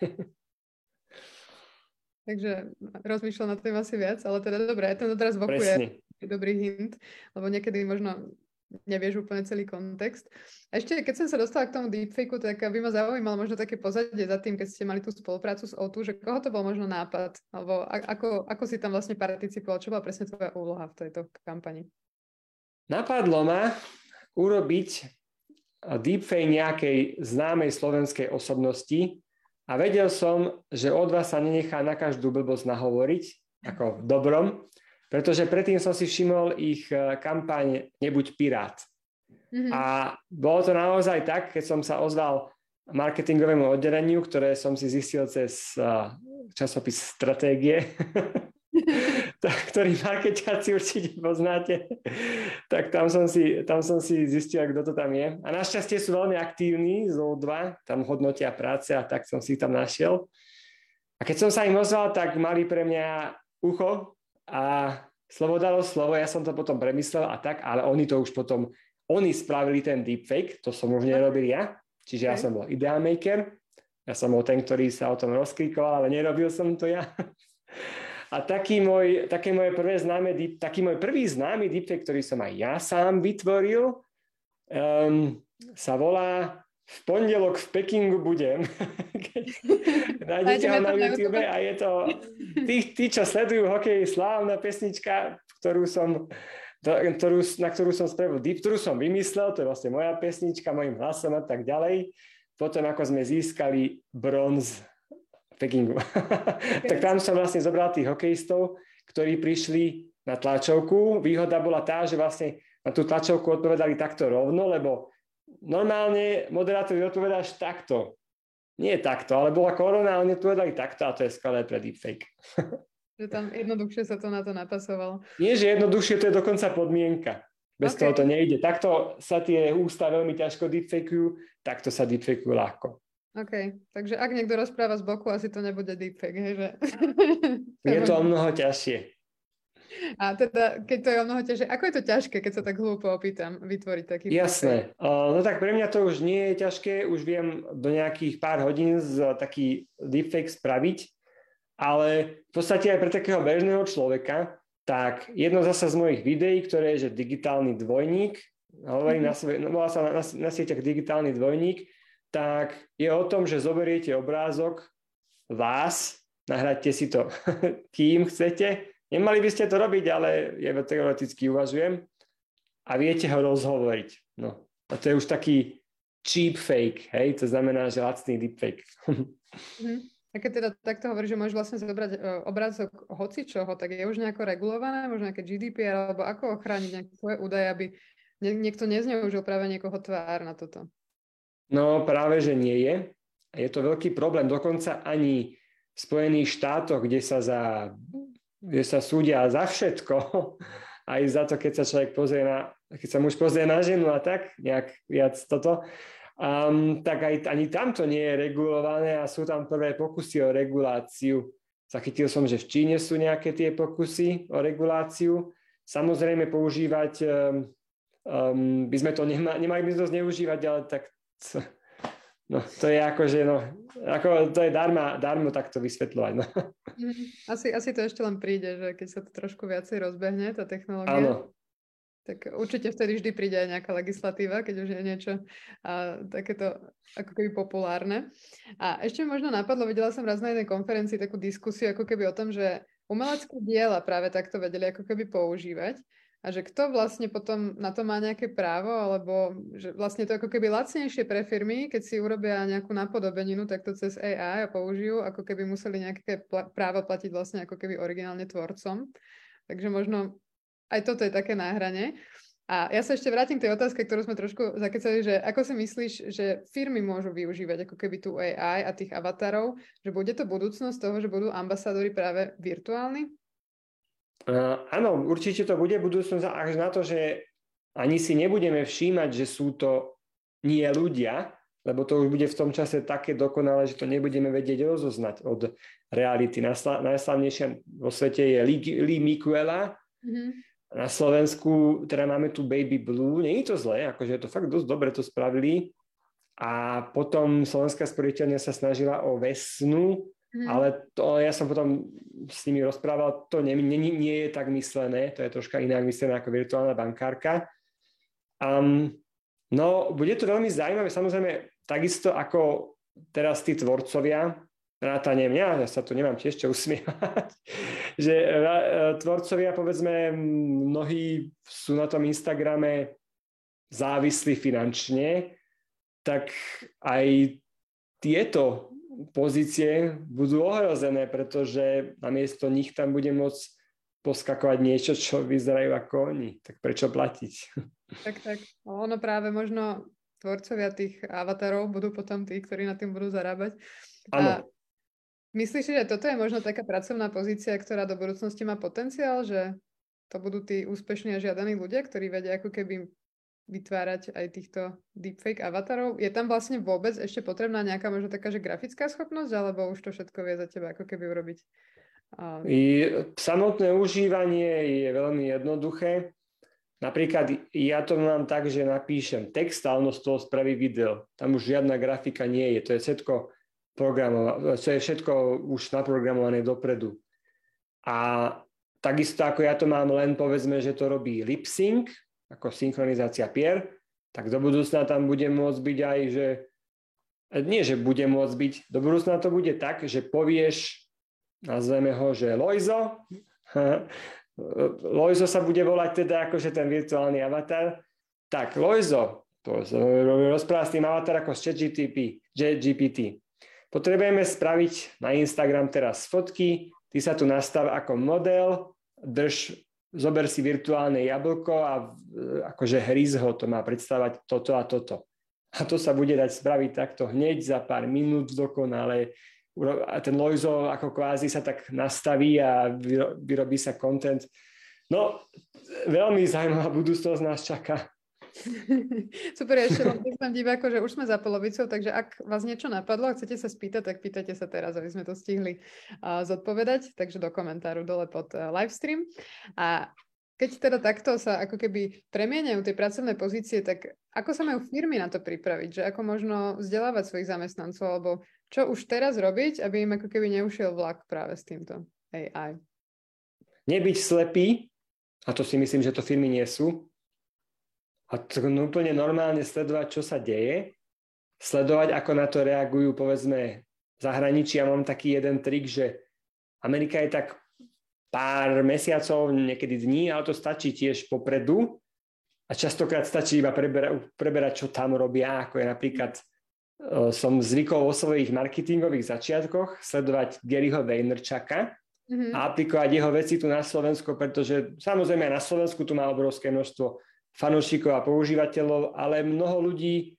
Takže rozmýšľam nad tým asi viac, ale teda dobré, ten odraz v oku je dobrý hint, lebo niekedy možno nevieš úplne celý kontext. A ešte, keď som sa dostala k tomu deepfakeu, tak by ma zaujímalo možno také pozadie za tým, keď ste mali tú spoluprácu s ó dva, že koho to bol možno nápad, alebo ako, ako si tam vlastne participoval, čo bola presne tvoja úloha v tejto kampani? Napadlo ma urobiť deepfake nejakej známej slovenskej osobnosti a vedel som, že ó dva sa nenechá na každú blbosť nahovoriť, ako v dobrom, pretože predtým som si všimol ich kampaň Nebuď pirát. Mm-hmm. A bolo to naozaj tak, keď som sa ozval marketingovému oddeleniu, ktoré som si zistil cez časopis Stratégie, ktorý marketiaci určite poznáte, tak tam som si, tam som si zistil, kto to tam je. A našťastie sú veľmi aktívni z ó dva, tam hodnotia práce a tak som si ich tam našiel. A keď som sa im ozval, tak mali pre mňa ucho a slovo dalo slovo, ja som to potom premyslel a tak, ale oni to už potom, oni spravili ten deepfake, to som už nerobil ja, čiže ja som bol ideamaker, ja som bol ten, ktorý sa o tom rozkrikoval, ale nerobil som to ja. A taký môj, také moje prvé známe, taký môj prvý známy deepfake, ktorý som aj ja sám vytvoril, um, sa volá V pondelok v Pekingu budem. Nájdete ho na YouTube a je to tí, tí čo sledujú hokej, slávna pesnička, ktorú som, ktorú, na ktorú som spravil deep, ktorú som vymyslel, to je vlastne moja pesnička, mojim hlasom a tak ďalej. Potom ako sme získali bronz v Pekingu. Tak tam som vlastne zobral tých hokejistov, ktorí prišli na tlačovku. Výhoda bola tá, že vlastne na tú tlačovku odpovedali takto rovno, lebo normálne moderátor odpovedáš takto. nie takto, ale bola korona a oni povedali takto a to je skvelé pre deepfake. Že tam jednoduchšie sa to na to napasovalo. Nie, že jednoduchšie, to je dokonca podmienka. Bez Okay. toho to nejde. Takto sa tie ústa veľmi ťažko deepfakeujú, takto sa deepfakeujú ľahko. OK, takže ak niekto rozpráva z boku, asi to nebude deepfake, hej, že? Je to o mnoho ťažšie. A teda, keď to je o mnoho ťažšie, ako je to ťažké, keď sa tak hlúpo opýtam, vytvoriť taký Jasné. deepfake? No tak pre mňa to už nie je ťažké, už viem do nejakých pár hodín z taký deepfake spraviť, ale v podstate aj pre takého bežného človeka, tak jedno zasa z mojich videí, ktoré je, že digitálny dvojník, hovorím mm-hmm. na, volá sa na, na, na sieťach digitálny dvojník, tak je o tom, že zoberiete obrázok vás, nahráte si to kým chcete, nemali by ste to robiť, ale ja teoreticky uvažujem a viete ho rozhovoriť. No. A to je už taký cheap fake, hej, to znamená, že lacný deepfake. Mm-hmm. A keď teda takto hovoríš, že môžeš vlastne zobrať obrázok hocičoho, tak je už nejako regulované, možno nejaké G D P R, alebo ako ochrániť nejaké svoje údaje, aby niekto nezneužil práve niekoho tvár na toto? No práve, že nie je. Je to veľký problém. Dokonca ani v Spojených štátoch, kde sa, za, kde sa súdia za všetko, aj za to, keď sa človek pozrie na, keď sa muž pozrie na ženu a tak, nejak viac toto, Um, tak aj ani tamto nie je regulované a sú tam prvé pokusy o reguláciu. Zachytil som, že v Číne sú nejaké tie pokusy o reguláciu. Samozrejme používať, um, um, by sme to nema, nemali by sme to zneužívať, ale tak to, no, to je ako, že no, ako to je darma, darmo takto vysvetľovať. No. Asi, asi to ešte len príde, že keď sa to trošku viacej rozbehne, tá technológia. Áno. Tak určite vtedy vždy príde aj nejaká legislatíva, keď už je niečo a, takéto ako keby populárne. A ešte možno napadlo, videla som raz na jednej konferencii takú diskusiu ako keby o tom, že umelecké diela práve takto vedeli ako keby používať a že kto vlastne potom na to má nejaké právo, alebo že vlastne to ako keby lacnejšie pre firmy, keď si urobia nejakú napodobeninu takto cez á í a použijú, ako keby museli nejaké pl- právo platiť vlastne ako keby originálne tvorcom. Takže možno aj toto je také náhranie. A ja sa ešte vrátim k tej otázke, ktorú sme trošku zakecali, že ako si myslíš, že firmy môžu využívať ako keby tú á í a tých avatarov, že bude to budúcnosť toho, že budú ambasádori práve virtuálni? Uh, áno, určite to bude budúcnosť až na to, že ani si nebudeme všímať, že sú to nie ľudia, lebo to už bude v tom čase také dokonalé, že to nebudeme vedieť rozoznať od reality. Najslavnejšia vo svete je Lee, Lee Miquela. Mm-hmm. Na Slovensku teda máme tu Baby Blue, nie je to zlé, akože je to fakt dosť dobre to spravili. A potom Slovenská sporiteľňa sa snažila o Vesnu, mm. ale to ja som potom s nimi rozprával, to nie, nie, nie je tak myslené, to je troška inak myslené ako virtuálna bankárka. Um, no, bude to veľmi zaujímavé, samozrejme, takisto ako teraz tí tvorcovia, vrátane mňa, ja sa tu nemám tiež čo usmievať, že tvorcovia, povedzme, mnohí sú na tom Instagrame závislí finančne, tak aj tieto pozície budú ohrozené, pretože namiesto nich tam bude môcť poskakovať niečo, čo vyzerajú ako oni. Tak prečo platiť? Tak, tak. Ono práve možno tvorcovia tých avatarov budú potom tí, ktorí na tým budú zarábať. Áno. Myslíš, že toto je možno taká pracovná pozícia, ktorá do budúcnosti má potenciál, že to budú tí úspešní a žiadaní ľudia, ktorí vedia ako keby vytvárať aj týchto deepfake avatarov? Je tam vlastne vôbec ešte potrebná nejaká možno taká, že grafická schopnosť, alebo už to všetko vie za teba ako keby urobiť? A... I samotné užívanie je veľmi jednoduché. Napríklad ja to mám tak, že napíšem text a ono z toho spraví video. Tam už žiadna grafika nie je. To je všetko programované, to je všetko už naprogramované dopredu. A takisto ako ja to mám len povedzme, že to robí lip sync, ako synchronizácia pier, tak do budúcna tam bude môcť byť aj, že nie, že bude môcť byť, do budúcna to bude tak, že povieš, nazveme ho, že Lojzo, Lojzo sa bude volať teda akože ten virtuálny avatar, tak Lojzo, to rozpráva s tým avatar ako z G P T. Potrebujeme spraviť na Instagram teraz fotky, ty sa tu nastav ako model, drž, zober si virtuálne jablko a akože hryz ho, to má predstavať toto a toto. A to sa bude dať spraviť takto hneď za pár minút dokonale. A ten Loizo ako kvázi sa tak nastaví a vyrobí sa content. No, veľmi zaujímavá budúcnosť nás čaká. Super, ešte len prísam diváko, že už sme za polovicou, takže ak vás niečo napadlo a chcete sa spýtať, tak pýtajte sa teraz, aby sme to stihli uh, zodpovedať. Takže do komentáru dole pod uh, livestream. A keď teda takto sa ako keby premieňajú tie pracovné pozície, tak ako sa majú firmy na to pripraviť? Že ako možno vzdelávať svojich zamestnancov, alebo čo už teraz robiť, aby im ako keby neušiel vlak práve s týmto á í? Nebyť slepý, a to si myslím, že to firmy nie sú, a to úplne normálne sledovať, čo sa deje, sledovať, ako na to reagujú, povedzme, v zahraničí. Ja mám taký jeden trik, že Amerika je tak pár mesiacov, niekedy dní, ale to stačí tiež popredu a častokrát stačí iba preberať, preberať čo tam robia, ako je napríklad, uh, som zvykol vo svojich marketingových začiatkoch sledovať Garyho Vaynerchuka mm-hmm. a aplikovať jeho veci tu na Slovensku, pretože samozrejme aj na Slovensku tu má obrovské množstvo fanúšikov a používateľov, ale mnoho ľudí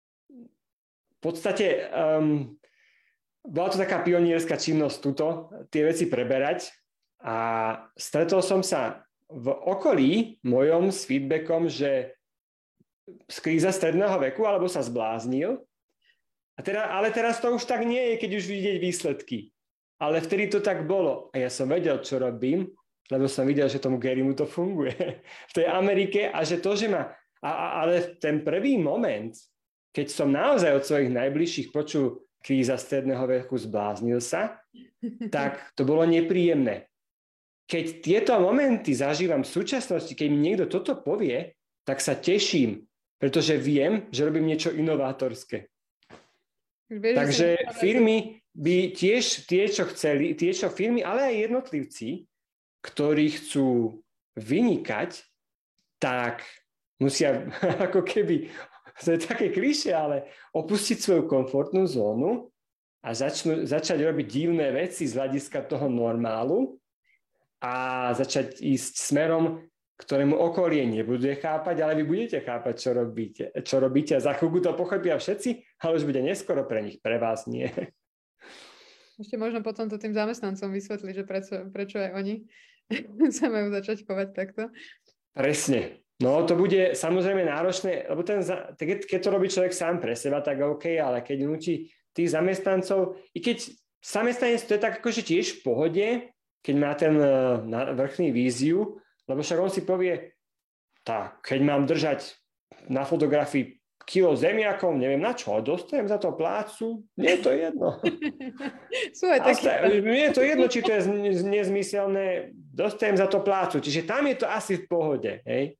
v podstate um, bola to taká pionierska činnosť tuto, tie veci preberať. A stretol som sa v okolí mojom s feedbackom, že z kríza stredného veku alebo sa zbláznil. A teda, ale teraz to už tak nie je, keď už vidieť výsledky. Ale vtedy to tak bolo. A ja som vedel, čo robím, lebo som videl, že tomu Garymu to funguje v tej Amerike a že to, že ma... A, a, ale ten prvý moment, keď som naozaj od svojich najbližších počul kríza stredného veku, zbláznil sa, tak to bolo nepríjemné. Keď tieto momenty zažívam v súčasnosti, keď mi niekto toto povie, tak sa teším, pretože viem, že robím niečo inovátorské. Vieš, Takže firmy by tiež tie, čo chceli, tie, čo firmy, ale aj jednotlivci, ktorí chcú vynikať, tak musia ako keby, to je také klišé, ale opustiť svoju komfortnú zónu a začnú, začať robiť divné veci z hľadiska toho normálu, a začať ísť smerom, ktorému okolie nebude chápať, ale vy budete chápať, čo robíte. Čo robíte a za chvíľku to pochopia všetci, ale už bude neskoro pre nich, pre vás nie. Ešte možno potom to tým zamestnancom vysvetliť, že prečo, prečo aj oni sa majú začať chovať takto. Presne. No to bude samozrejme náročné, lebo ten, keď to robí človek sám pre seba, tak OK, ale keď nutí tých zamestnancov, i keď zamestnanec to je tak akože tiež v pohode, keď má ten vrchný víziu, lebo však on si povie, tak, keď mám držať na fotografii kilo zemiakov, neviem na čo, dostajem za to plácu, nie je to jedno. Sú aj taký... Nie je to jedno, či to je nezmyselné, dostajem za to plácu, čiže tam je to asi v pohode, hej?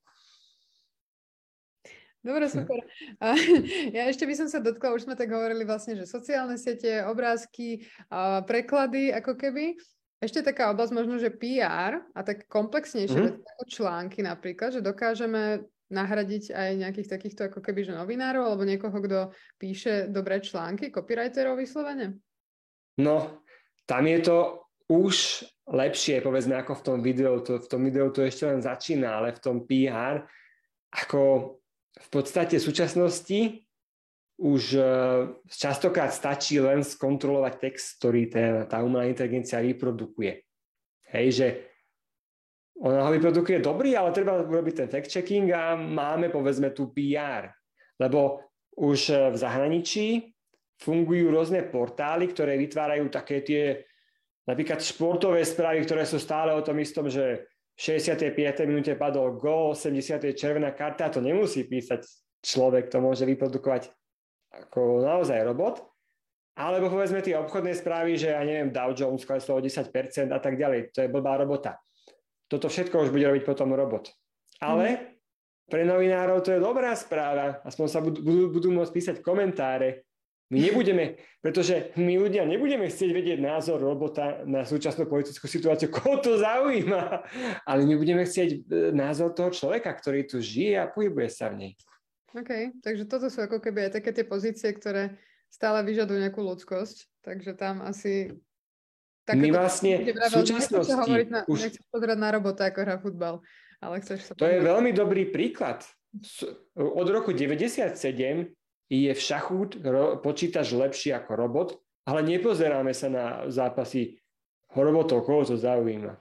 Dobre, super. A ja ešte by som sa dotkla, už sme tak hovorili vlastne, že sociálne siete, obrázky, preklady, ako keby. Ešte taká oblasť možno, že pé er a tak komplexnejšie mm-hmm. veci ako články napríklad, že dokážeme nahradiť aj nejakých takýchto ako keby že novinárov alebo niekoho, kto píše dobré články, copywriterov vyslovene? No, tam je to už lepšie, povedzme, ako v tom videu. To, v tom videu to ešte len začína, ale v tom pé er ako v podstate v súčasnosti už častokrát stačí len skontrolovať text, ktorý tá, tá umelá inteligencia vyprodukuje. Hej, že ona ho vyprodukuje dobrý, ale treba urobiť ten fact-checking a máme, povedzme, tú pé er. Lebo už v zahraničí fungujú rôzne portály, ktoré vytvárajú také tie napríklad športové správy, ktoré sú stále o tom istom, že v šesťdesiatej piatej minúte padol gól, osemdesiatej červená karta, to nemusí písať človek, to môže vyprodukovať ako naozaj robot, alebo povedzme tie obchodné správy, že ja neviem, Dow Jones kleslo o desať percent a tak ďalej, to je blbá robota. Toto všetko už bude robiť potom robot. Ale pre novinárov to je dobrá správa, aspoň sa budú, budú, budú môcť písať komentáre. My nebudeme, pretože my ľudia nebudeme chcieť vedieť názor robota na súčasnú politickú situáciu, koho to zaujíma, ale my budeme chcieť názor toho človeka, ktorý tu žije a pohybuje sa v nej. OK, takže toto sú ako keby aj také tie pozície, ktoré stále vyžadujú nejakú ľudskosť, takže tam asi... My vlastne v súčasnosti... Hovoriť na, už... Nechceš pozerať na robota, ako hrá futbal, ale chceš sa... To je veľmi dobrý príklad. Od roku deväťdesiatsedem je v šachu ro, počítač lepší ako robot, ale nepozeráme sa na zápasy robotov, koho to zaujíma.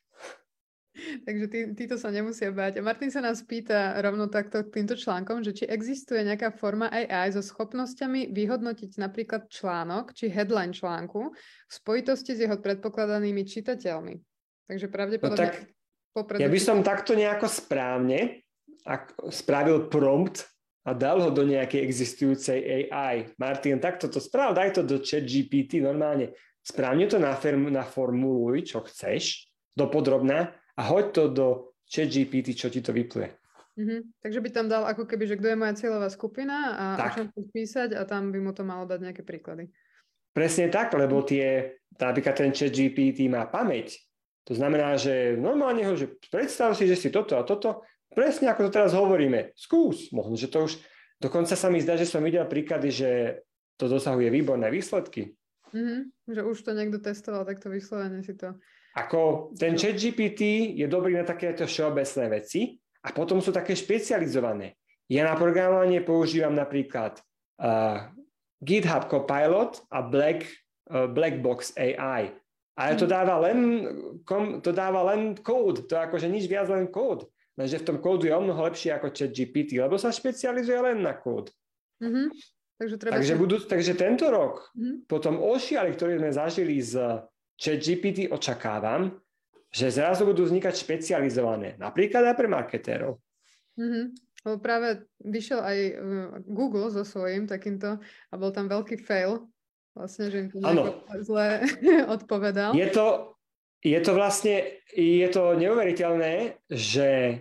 Takže tí, títo sa nemusia báť. A Martin sa nás pýta rovno takto k týmto článkom, že či existuje nejaká forma á í so schopnosťami vyhodnotiť napríklad článok či headline článku v spojitosti s jeho predpokladanými čitateľmi. Takže pravdepodobne... No tak, ja by som takto nejako správne ak spravil prompt a dal ho do nejakej existujúcej á í. Martin, takto to sprav, daj to do ChatGPT normálne. Správne to naformuluj, čo chceš, dopodrobná, a hoď to do ChatGPT, čo ti to vypluje. Mm-hmm. Takže by tam dal ako keby, že kto je moja cieľová skupina a tak. o čom písať a tam by mu to malo dať nejaké príklady. Presne tak, lebo tie, napríklad ten ChatGPT má pamäť. To znamená, že normálne ho, že predstav si, že si toto a toto, presne ako to teraz hovoríme, skús. Možno, že to už, dokonca sa mi zdá, že som videl príklady, že to dosahuje výborné výsledky. Mm-hmm. Že už to niekto testoval, tak to vyslovene si to... Ako ten ChatGPT je dobrý na takéto všeobecné veci a potom sú také špecializované. Ja na programovanie používam napríklad uh, GitHub Copilot a Black, uh, Blackbox á í. Ale to dáva len, kom, to dáva len kód, to je akože nič viac, len kód. Lenže v tom kódu je o mnoho lepšie ako ChatGPT, lebo sa špecializuje len na kód. Mm-hmm. Takže, treba takže, si... budú, takže tento rok, mm-hmm. potom ošiali, ktorý sme zažili z ChatGPT, očakávam, že zrazu budú vznikať špecializované, napríklad aj pre marketérov. Mm-hmm. Lebo práve vyšiel aj Google so svojím takýmto a bol tam veľký fail, vlastne, že im to zle odpovedal. Je to, je to vlastne, je to neuveriteľné, že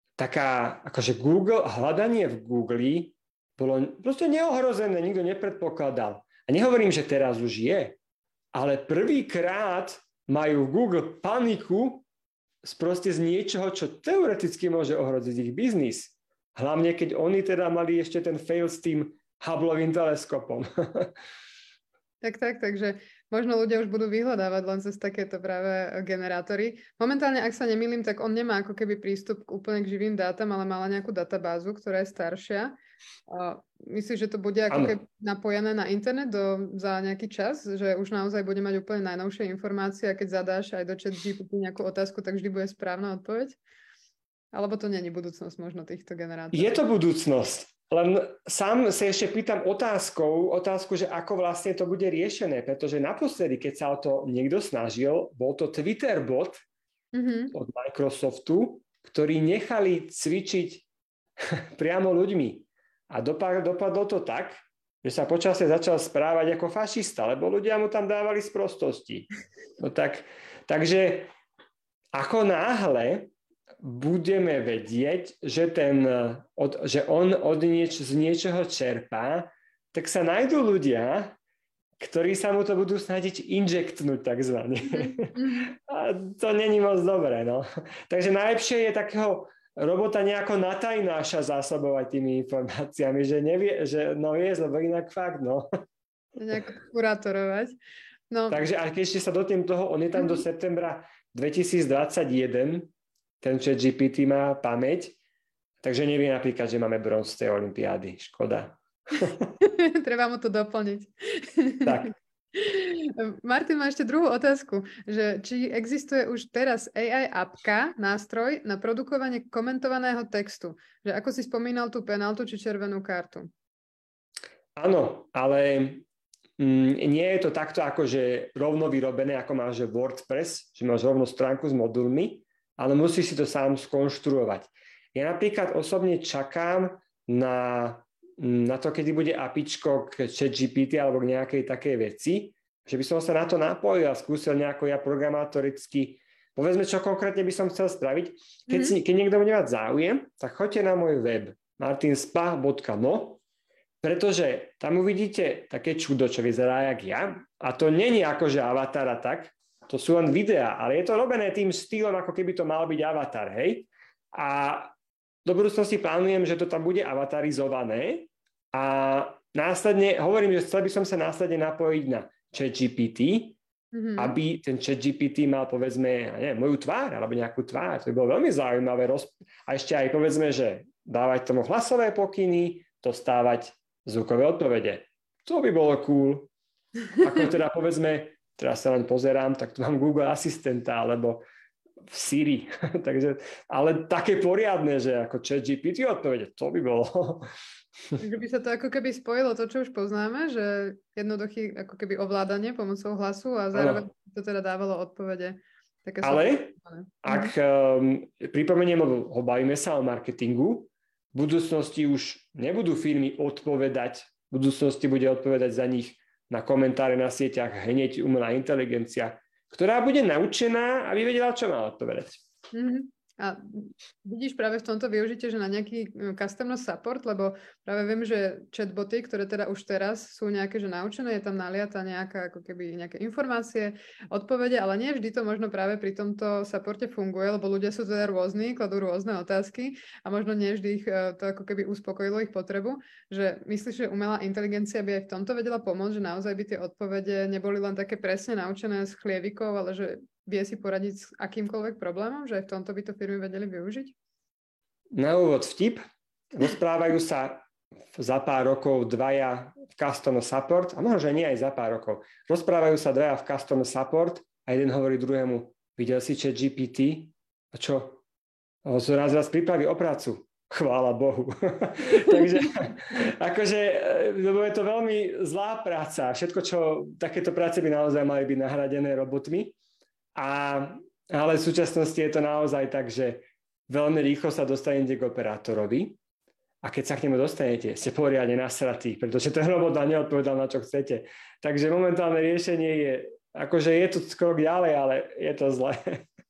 taká, akože Google, hľadanie v Google bolo proste neohrozené, nikto nepredpokladal. A nehovorím, že teraz už je, ale prvýkrát majú v Google paniku proste z niečoho, čo teoreticky môže ohroziť ich biznis. Hlavne, keď oni teda mali ešte ten fail s tým Hubbleovým teleskopom. Tak, tak, takže možno ľudia už budú vyhľadávať len cez takéto práve generátory. Momentálne, ak sa nemýlim, tak on nemá ako keby prístup k úplne k živým dátam, ale mala nejakú databázu, ktorá je staršia. Uh, myslíš, že to bude ako keby napojené na internet do, za nejaký čas? Že už naozaj bude mať úplne najnovšie informácie a keď zadáš aj do ChatGPT nejakú otázku, tak vždy bude správna odpoveď? Alebo to nie je budúcnosť možno týchto generátorov? Je to budúcnosť. Len sám sa ešte pýtam otázkou, otázku, že ako vlastne to bude riešené, pretože naposledy, keď sa o to niekto snažil, bol to Twitter bot mm-hmm. od Microsoftu, ktorí nechali cvičiť priamo ľuďmi. A dopadlo to tak, že sa počasie začal správať ako fašista, lebo ľudia mu tam dávali sprostosti. No tak, takže ako náhle budeme vedieť, že, ten, od, že on od nieč, z niečoho čerpá, tak sa nájdú ľudia, ktorí sa mu to budú snažiť injektnúť takzvané. Mm-hmm. A to není moc dobré. No. Takže najlepšie je takého robota nejako natajnáša zásobovať tými informáciami, že nevie, že no je, lebo inak fakt, no. Nejako kurátorovať. No. Takže a keď ešte sa dotknem toho, on je tam mm-hmm. do septembra dvetisícdvadsaťjeden, ten ChatGPT má pamäť, takže nevie napríklad, že máme bronz z tej olympiády. Škoda. Treba mu to doplniť. Tak. Martin má ešte druhú otázku, že či existuje už teraz á í appka, nástroj na produkovanie komentovaného textu. Že ako si spomínal tú penáltu či červenú kartu. Áno, ale mm, nie je to takto akože rovno vyrobené, ako máš WordPress, že máš rovno stránku s modulmi, ale musíš si to sám skonštruovať. Ja napríklad osobne čakám na, na to, kedy bude apičko k ChatGPT alebo k nejakej takej veci, že by som sa na to napojil a skúsil nejako ja programátoricky, povedzme, čo konkrétne by som chcel spraviť. Keď, mm-hmm. si, keď niekto bude mať záujem, tak choďte na môj web martinspa bodka no, pretože tam uvidíte také čudo, čo vyzerá jak ja. A to není akože avatar a tak, to sú len videá, ale je to robené tým štýlom, ako keby to mal byť avatar, hej? A do budúcnosti plánujem, že to tam bude avatarizované a následne, hovorím, že chcel by som sa následne napojiť na ChatGPT, mm-hmm. aby ten ChatGPT mal, povedzme, neviem, moju tvár, alebo nejakú tvár. To by bolo veľmi zaujímavé. A ešte aj, povedzme, že dávať tomu hlasové pokyny, dostávať zvukové odpovede. To by bolo cool. Ako teda povedzme, teraz sa len pozerám, tak tu mám Google asistenta, alebo v Siri. Takže, ale také poriadne, že ako ChatGPT odpovede, to by bolo. Takže by sa to ako keby spojilo to, čo už poznáme, že jednoduchý ako keby ovládanie pomocou hlasu a zároveň ano. To teda dávalo odpovede. Také ale ak um, pripomeniem, lebo bavíme sa o marketingu, v budúcnosti už nebudú firmy odpovedať, v budúcnosti bude odpovedať za nich na komentáre na sieťach hneď umelá inteligencia, ktorá bude naučená, aby vedela, čo má odpovedať. Mm-hmm. A vidíš práve v tomto využite, že na nejaký customer support, lebo práve viem, že chatboty, ktoré teda už teraz sú nejaké, že naučené, je tam naliata nejaká, ako keby nejaké informácie, odpovede, ale nie vždy to možno práve pri tomto supporte funguje, lebo ľudia sú teda rôzni, kladú rôzne otázky a možno nie vždy ich to ako keby uspokojilo ich potrebu, že myslíš, že umelá inteligencia by aj v tomto vedela pomôcť, že naozaj by tie odpovede neboli len také presne naučené z chlievikov, ale že vie si poradiť s akýmkoľvek problémom, že aj v tomto by to firmy vedeli využiť? Na úvod vtip. Rozprávajú sa za pár rokov dvaja v customer support, a možno, že nie aj za pár rokov. Rozprávajú sa dvaja v customer support a jeden hovorí druhému, videl si ChatGPT? A čo? On sa raz raz pripraví o prácu. Chvála Bohu. Takže akože, lebo je to veľmi zlá práca. Všetko, čo takéto práce by naozaj mali byť nahradené robotmi. A, ale v súčasnosti je to naozaj tak, že veľmi rýchlo sa dostanete k operátorovi a keď sa k nemu dostanete, ste poriadne nasratí, pretože ten robot vám neodpovedal, na čo chcete. Takže momentálne riešenie je, akože je to krok ďalej, ale je to zlé.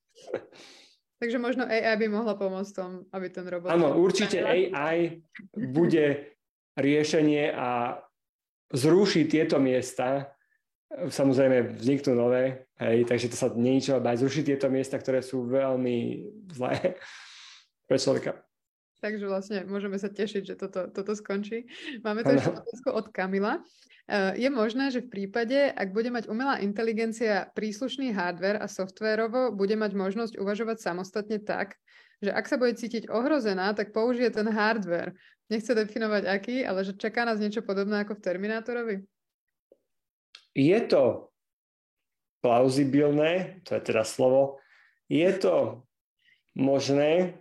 Takže možno á í by mohla pomôcť tom, aby ten robot... Áno, určite á í bude riešenie a zruší tieto miesta. Samozrejme vzniknú nové, hej, takže to sa nie je čo bať. Zrušiť tieto miesta, ktoré sú veľmi zlé pre človeka. Takže vlastne môžeme sa tešiť, že toto, toto skončí. Máme tu ešte otázku od Kamila. Je možné, že v prípade, ak bude mať umelá inteligencia príslušný hardware a softvérovo, bude mať možnosť uvažovať samostatne tak, že ak sa bude cítiť ohrozená, tak použije ten hardware. Nechce definovať aký, ale že čaká nás niečo podobné ako v Terminátorovi? Je to plauzibilné, to je teda slovo, je to možné,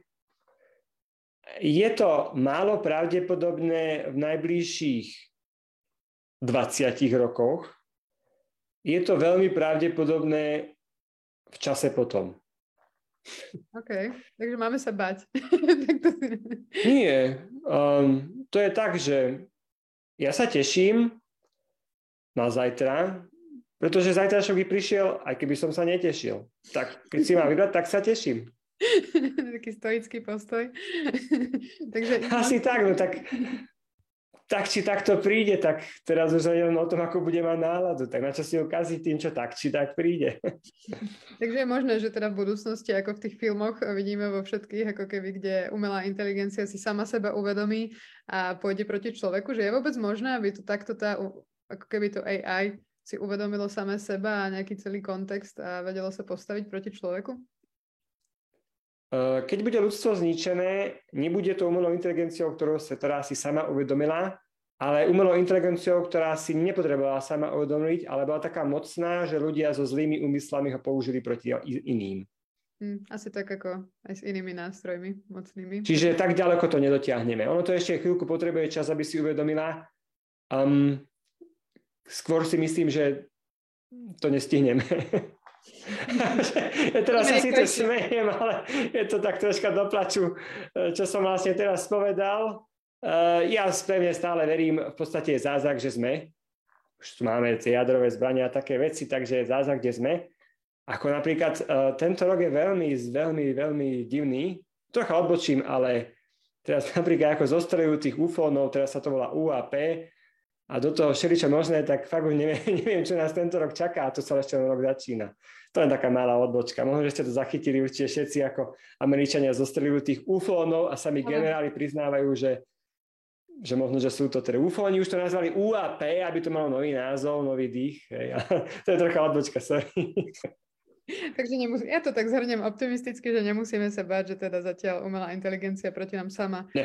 je to málo pravdepodobné v najbližších dvadsiatich rokoch, je to veľmi pravdepodobné v čase potom. OK, takže máme sa bať. Nie, um, to je tak, že ja sa teším na zajtra, pretože zajtrašok by prišiel, aj keby som sa netešil. Tak keď si mám vybrať, tak sa teším. Taký stoický postoj. Takže... Asi tak, no tak, tak či tak to príde, tak teraz už aj len o tom, ako bude mať náladu. Tak na čo si ho kaziť tým, čo tak či tak príde. Takže je možné, že teda v budúcnosti, ako v tých filmoch vidíme vo všetkých, ako keby, kde umelá inteligencia si sama seba uvedomí a pôjde proti človeku, že je vôbec možné, aby to takto tá, ako keby to á í si uvedomilo samé seba a nejaký celý kontext a vedelo sa postaviť proti človeku? Keď bude ľudstvo zničené, nebude to umelou inteligenciou, ktorú sa ktorá si sama uvedomila, ale umelou inteligenciou, ktorá si nepotrebovala sama uvedomiť, ale bola taká mocná, že ľudia so zlými úmyslami ho použili proti iným. Hmm, asi tak ako aj s inými nástrojmi mocnými. Čiže tak ďaleko to nedotiahneme. Ono to ešte chvíľku potrebuje čas, aby si uvedomila. Um, skôr si myslím, že to nestihneme. Ja teraz sa síce smejem, ale je to tak troška do plaču, čo som vlastne teraz povedal. Ja pevne stále verím, v podstate je zázrak, že sme. Už tu máme tie jadrové zbrania a také veci, takže je zázrak, kde sme. Ako napríklad tento rok je veľmi, veľmi, veľmi divný. Trocha odbočím, ale teraz napríklad ako zostreľujú tých ufónov, teraz sa to volá ú á pé, a do toho všeličo možné, tak fakt už neviem, neviem, čo nás tento rok čaká a to sa ešte rok začína. To je taká malá odbočka. Možno, že ste to zachytili určite všetci, ako Američania zostreľujú tých ufónov a sami generáli priznávajú, že, že možno, že sú to teda ufóni, už to nazvali ú á pé, aby to malo nový názov, nový dých. Hej. To je trocha odbočka, sorry. Takže nemusí, ja to tak zhrnem optimisticky, že nemusíme sa báť, že teda zatiaľ umelá inteligencia proti nám sama ne.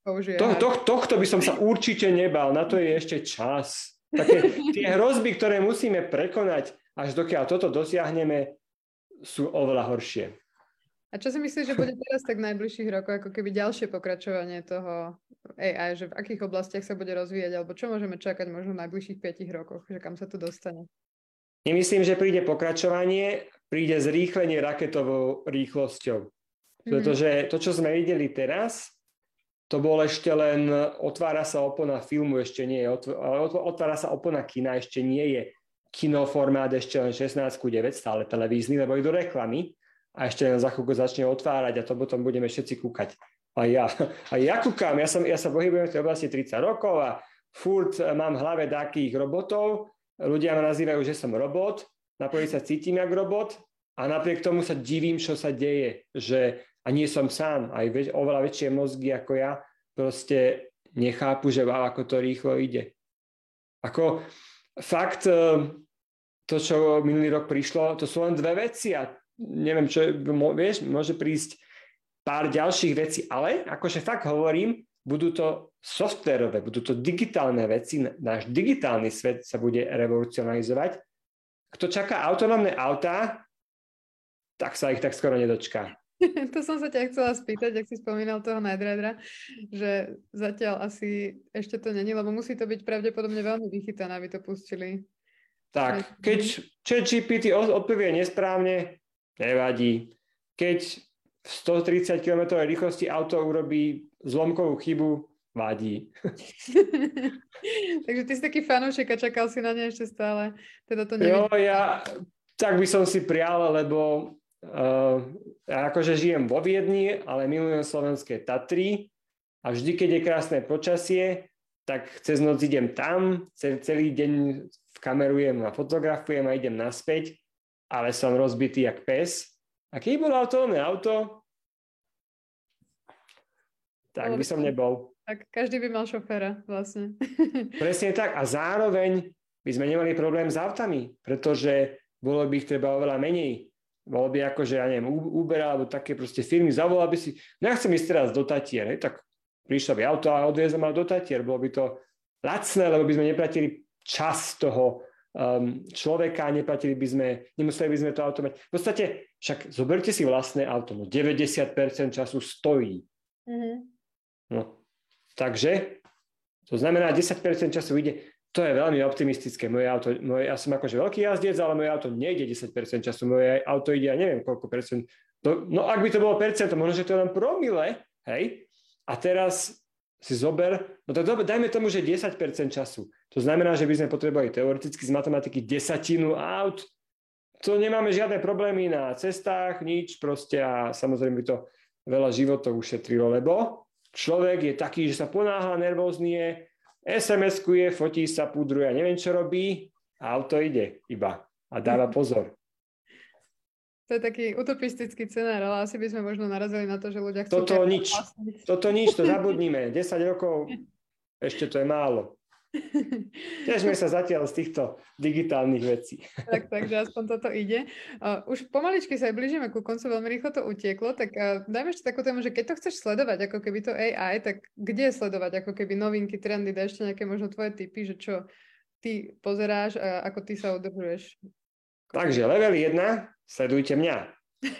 použije. To, to, tohto by som sa určite nebal, na to je ešte čas. Také tie hrozby, ktoré musíme prekonať, až dokiaľ toto dosiahneme, sú oveľa horšie. A čo si myslíš, že bude teraz tak v najbližších rokoch, ako keby ďalšie pokračovanie toho á í, že v akých oblastiach sa bude rozvíjať, alebo čo môžeme čakať možno v najbližších piatich rokoch, že kam sa to dostane? Nemyslím, že príde pokračovanie, príde zrýchlenie raketovou rýchlosťou. Mm-hmm. Pretože to, čo sme videli teraz, to bol ešte len, otvára sa opona filmu, ešte nie je, otvára sa opona kina, ešte nie je kinoformát, ešte len šestnásť ku deväť, stále televízny, lebo idú reklamy a ešte len za chvíľku začne otvárať a to potom budeme všetci kúkať. A ja, a ja kúkam, ja, som, ja sa pohybujem v tej oblasti tridsať rokov a furt mám v hlave takých robotov, ľudia ma nazývajú, že som robot, napojiť sa cítim jak robot a napriek tomu sa divím, čo sa deje, že a nie som sám, aj väč, oveľa väčšie mozgy ako ja proste nechápu, že wow, ako to rýchlo ide. Ako fakt, to, čo minulý rok prišlo, to sú len dve veci a neviem, čo, vieš, môže prísť pár ďalších vecí, ale akože fakt hovorím, budú to softverové, budú to digitálne veci, náš digitálny svet sa bude revolucionalizovať. Kto čaká autonómne autá, tak sa ich tak skoro nedočká. To som sa ťa chcela spýtať, ak si spomínal toho Night Ridera, že zatiaľ asi ešte to není, lebo musí to byť pravdepodobne veľmi vychytané, aby to pustili. Tak, keď ChatGPT odpovie nesprávne, nevadí. Keď v stotridsať kilometrov rýchlosti auto urobí zlomkovú chybu, vadí. Takže ty si taký fanúšik a čakal si na ne ešte stále. Teda to nevidí. Jo, ja tak by som si prial, lebo Uh, ja akože žijem vo Viedni, ale milujem slovenské Tatry a vždy, keď je krásne počasie, tak cez noc idem tam, celý deň kamerujem a fotografujem a idem naspäť, ale som rozbitý jak pes. A keď bolo autonómne auto, tak by som nebol. Tak každý by mal šoféra vlastne. Presne tak a zároveň by sme nemali problém s autami, pretože bolo by ich treba oveľa menej. Bolo by ako, že ja neviem, Uber alebo také proste firmy, zavolal by si, nechcem ísť teraz do Tatier, tak prišlo by auto a odviezol ma do Tatier, bolo by to lacné, lebo by sme neplatili čas toho um, človeka, neplatili by sme, nemuseli by sme to auto mať. V podstate, však zoberte si vlastné auto, no deväťdesiat percent času stojí. Mm-hmm. No, takže, to znamená, desať percent času ide. To je veľmi optimistické. Moje auto, moje, ja som akože veľký jazdec, ale moje auto nejde desať percent času. Moje auto ide, ja neviem koľko percent. To, no ak by to bolo percento, možno, že to je len promile, hej? A teraz si zober, no tak dobre, dajme tomu, že desať percent času. To znamená, že by sme potrebovali teoreticky z matematiky desatinu aut. To nemáme žiadne problémy na cestách, nič proste a samozrejme by to veľa životov ušetrilo, lebo človek je taký, že sa ponáhla, nervózny je, es em eskuje, fotí sa, pudruje a neviem, čo robí a auto ide iba a dáva pozor. To je taký utopistický scenár, ale asi by sme možno narazili na to, že ľudia chcú... Toto nič, toto nič, to zabudníme. desať rokov, ešte to je málo. Težme sa zatiaľ z týchto digitálnych vecí. Tak, takže aspoň toto ide. Uh, už pomaličky sa aj blížime ku koncu, veľmi rýchlo to utieklo, tak uh, dajme ešte takú tému, že keď to chceš sledovať, ako keby to á í, tak kde sledovať, ako keby novinky, trendy, daj ešte nejaké možno tvoje tipy, že čo ty pozeráš a ako ty sa udržuješ. Takže level jedna, sledujte mňa.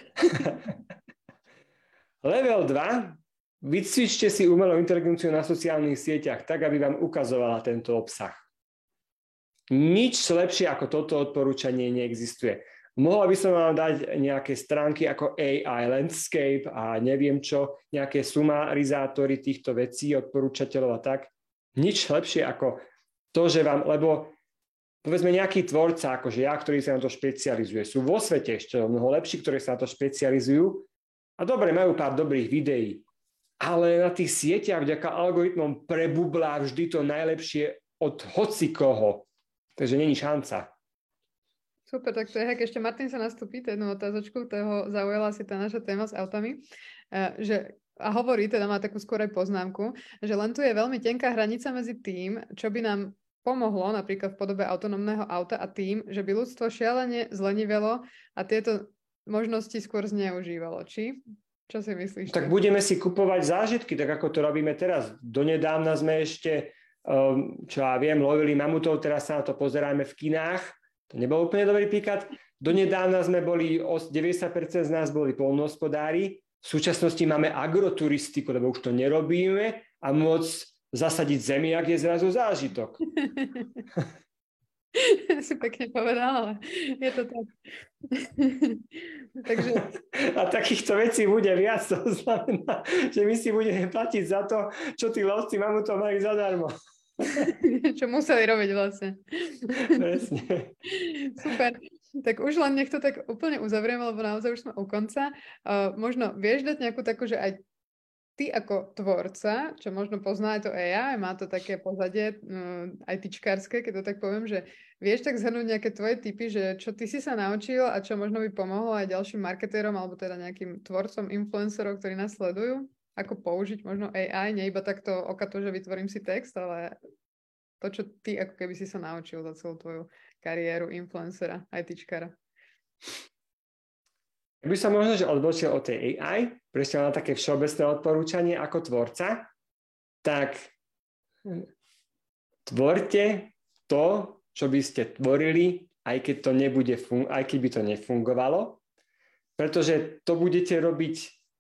Level dva, vycvičte si umelú inteligenciu na sociálnych sieťach tak, aby vám ukazovala tento obsah. Nič lepšie ako toto odporúčanie neexistuje. Mohla by som vám dať nejaké stránky ako á í Landscape a neviem čo, nejaké sumarizátory týchto vecí, odporúčateľov a tak. Nič lepšie ako to, že vám, lebo povedzme nejaký tvorca, akože ja, ktorý sa na to špecializuje, sú vo svete ešte mnoho lepší, ktorí sa na to špecializujú a dobre, majú pár dobrých videí. Ale na tých sieťach vďaka algoritmom prebublá vždy to najlepšie od hocikoho. Takže není šanca. Super, tak to je hek. Ešte Martin sa nás tu pýta jednu otázočku, toho zaujala si tá naša téma s autami, že, a hovorí, teda má takú skôr aj poznámku, že len tu je veľmi tenká hranica medzi tým, čo by nám pomohlo napríklad v podobe autonómneho auta a tým, že by ľudstvo šialene zlenivelo a tieto možnosti skôr zneužívalo. Či? Čo si myslíš? Tak ty? budeme si kupovať zážitky, tak ako to robíme teraz. Donedávna sme ešte, um, čo ja viem, lovili mamutov, teraz sa na to pozeráme v kinách. To nebol úplne dobrý príklad. Donedávna sme boli, deväťdesiat percent z nás boli poľnohospodári. V súčasnosti máme agroturistiku, lebo už to nerobíme a môcť zasadiť zemiak je zrazu zážitok. Si pekne povedal, ale je to tak. Takže... A takýchto vecí bude viac, to znamená, že my si budeme platiť za to, čo tí lovci mamutov mali zadarmo. Čo museli robiť vlastne. Presne. Super. Tak už len nech to tak úplne uzavrieme, lebo naozaj už sme u konca. Uh, možno vieš dať nejakú takú, že aj ty ako tvorca, čo možno pozná aj to á í, má to také pozadie uh, aj tyčkárske, keď to tak poviem, že vieš tak zhrnúť nejaké tvoje tipy, že čo ty si sa naučil a čo možno by pomohlo aj ďalším marketérom alebo teda nejakým tvorcom, influencerov, ktorí nás sledujú? Ako použiť možno á í, nie iba takto oka to, že vytvorím si text, ale to, čo ty ako keby si sa naučil za celú tvoju kariéru influencera, aj tyčkára. Keby som možno, že odbočil od tej á í, prešiel na také všeobecné odporúčanie ako tvorca, tak tvorte to, čo by ste tvorili, aj keď to nebude fun- aj keby to nefungovalo, pretože to budete robiť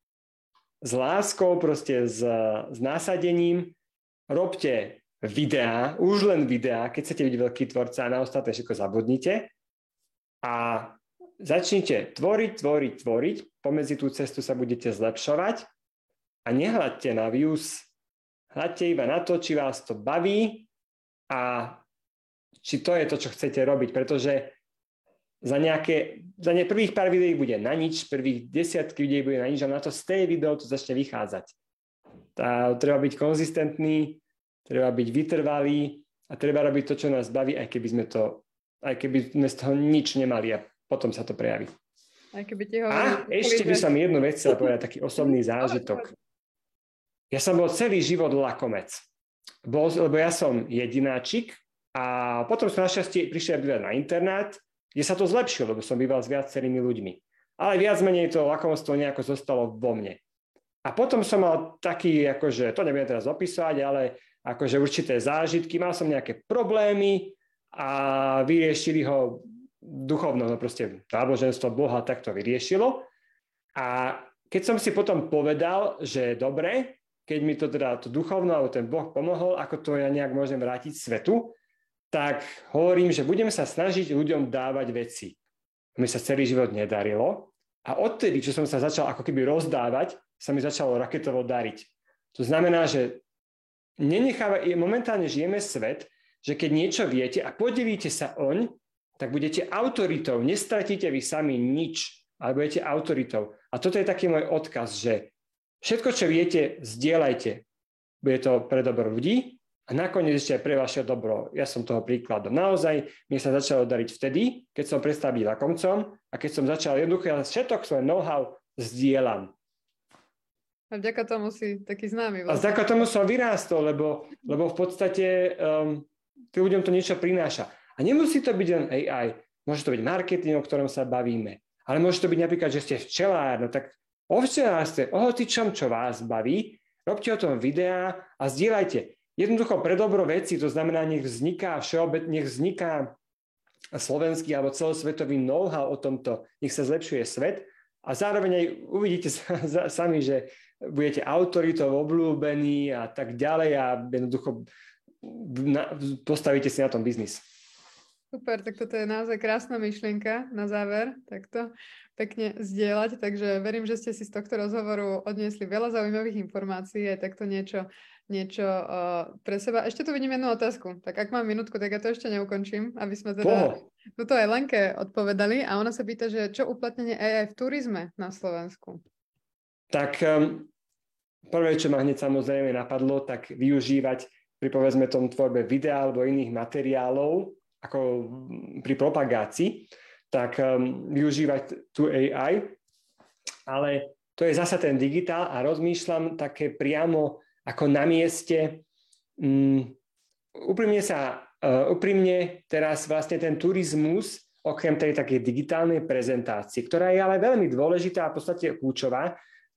s láskou, proste s, s násadením. Robte videá, už len videá, keď chcete byť veľký tvorca a na ostatné všetko zabudnite a začnite tvoriť, tvoriť, tvoriť, pomedzi tú cestu sa budete zlepšovať a nehľadte na views, hľadte iba na to, či vás to baví a či to je to, čo chcete robiť, pretože za nejaké, za ne prvých pár videí bude na nič, prvých desiatky videí bude na nič a na to z tej video to začne vychádzať. Tá, treba byť konzistentný, treba byť vytrvalý a treba robiť to, čo nás baví, aj keby sme to, aj keby sme z toho nič nemali a potom sa to prejaví. Aj keby ti hovorili, a ešte by som jednu vec chcel povedať, taký osobný zážitok. Ja som bol celý život lakomec. Bol, lebo ja som jedináčik a potom som našťastie prišiel bývať na internát, kde sa to zlepšilo, lebo som býval s viacerými ľuďmi. Ale viac menej to lakomstvo nejako zostalo vo mne. A potom som mal taký, akože, to nebudem teraz opísať, ale akože určité zážitky, mal som nejaké problémy a vyriešili ho duchovno, no proste náboženstvo Boha tak to vyriešilo. A keď som si potom povedal, že dobre, keď mi to teda to duchovno alebo ten Boh pomohol, ako to ja nejak môžem vrátiť svetu, tak hovorím, že budem sa snažiť ľuďom dávať veci. Mi sa celý život nedarilo a odtedy, čo som sa začal ako keby rozdávať, sa mi začalo raketovo dariť. To znamená, že nenecháva, momentálne žijeme svet, že keď niečo viete a podelíte sa oň, tak budete autoritou, nestratíte vy sami nič, ale budete autoritou. A toto je taký môj odkaz, že všetko, čo viete, zdieľajte. Bude to pre dobro ľudí a nakoniec ešte aj pre vaše dobro. Ja som toho príkladom. Naozaj, mne sa začalo dariť vtedy, keď som prestal byť lakomcom a keď som začal jednoducho všetok svoje know-how zdieľam. A vďaka tomu si taký známy. Vlastne. A vďaka tomu som vyrástol, lebo, lebo v podstate um, tým ľuďom to niečo prináša. A nemusí to byť len á í, môže to byť marketing, o ktorom sa bavíme. Ale môže to byť napríklad, že ste včelár, no tak o včelárstve, o hocičom, čo vás baví, robte o tom videá a zdieľajte. Jednoducho pre dobro veci, to znamená, nech vzniká všeobec, nech vzniká slovenský alebo celosvetový know-how o tomto, nech sa zlepšuje svet a zároveň aj uvidíte sami, že budete autoritou obľúbení a tak ďalej a jednoducho postavíte si na tom biznis. Super, tak toto je naozaj krásna myšlienka na záver, takto pekne zdieľať, takže verím, že ste si z tohto rozhovoru odniesli veľa zaujímavých informácií, aj takto niečo, niečo uh, pre seba. Ešte tu vidím jednu otázku, tak ak mám minútku, tak ja to ešte neukončím, aby sme teda toto aj Lenke odpovedali a ona sa pýta, že čo uplatnenie á í v turizme na Slovensku? Tak um, prvé, čo ma hneď samozrejme napadlo, tak využívať pri povedzme tom tvorbe videa alebo iných materiálov ako pri propagácii, tak um, využívať tú á í, ale to je zasa ten digitál a rozmýšľam také priamo ako na mieste. Um, úprimne sa, uh, úprimne teraz vlastne ten turizmus, okrem tej takej digitálnej prezentácie, ktorá je ale veľmi dôležitá a v podstate kľúčová,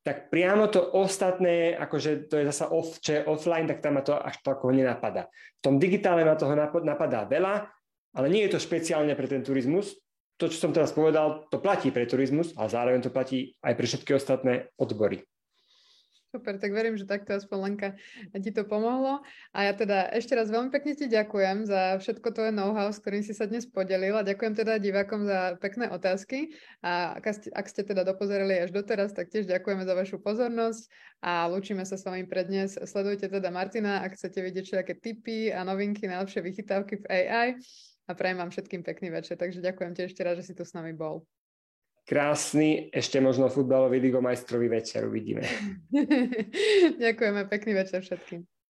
tak priamo to ostatné, akože to je zasa off, čo je offline, tak tam ma to až tako nenapadá. V tom digitálne ma toho napadá veľa, ale nie je to špeciálne pre ten turizmus. To, čo som teraz povedal, to platí pre turizmus, ale zároveň to platí aj pre všetky ostatné odbory. Super, tak verím, že takto aspoň Lenka ti to pomohlo. A ja teda ešte raz veľmi pekne ti ďakujem za všetko tvoje know-how, s ktorým si sa dnes podelila. Ďakujem teda divákom za pekné otázky. A ak ste, ak ste teda dopozerali až doteraz, tak tiež ďakujeme za vašu pozornosť a lúčime sa s vami pre dnes. Sledujte teda Martina, ak chcete vidieť všetké tipy a novinky, najlepšie vychytávky v á í. A prajem vám všetkým pekný večer. Takže ďakujem ti ešte raz, že si tu s nami bol. Krásny, ešte možno futbalový ligomajstrový večer, uvidíme. Ďakujeme, pekný večer všetkým.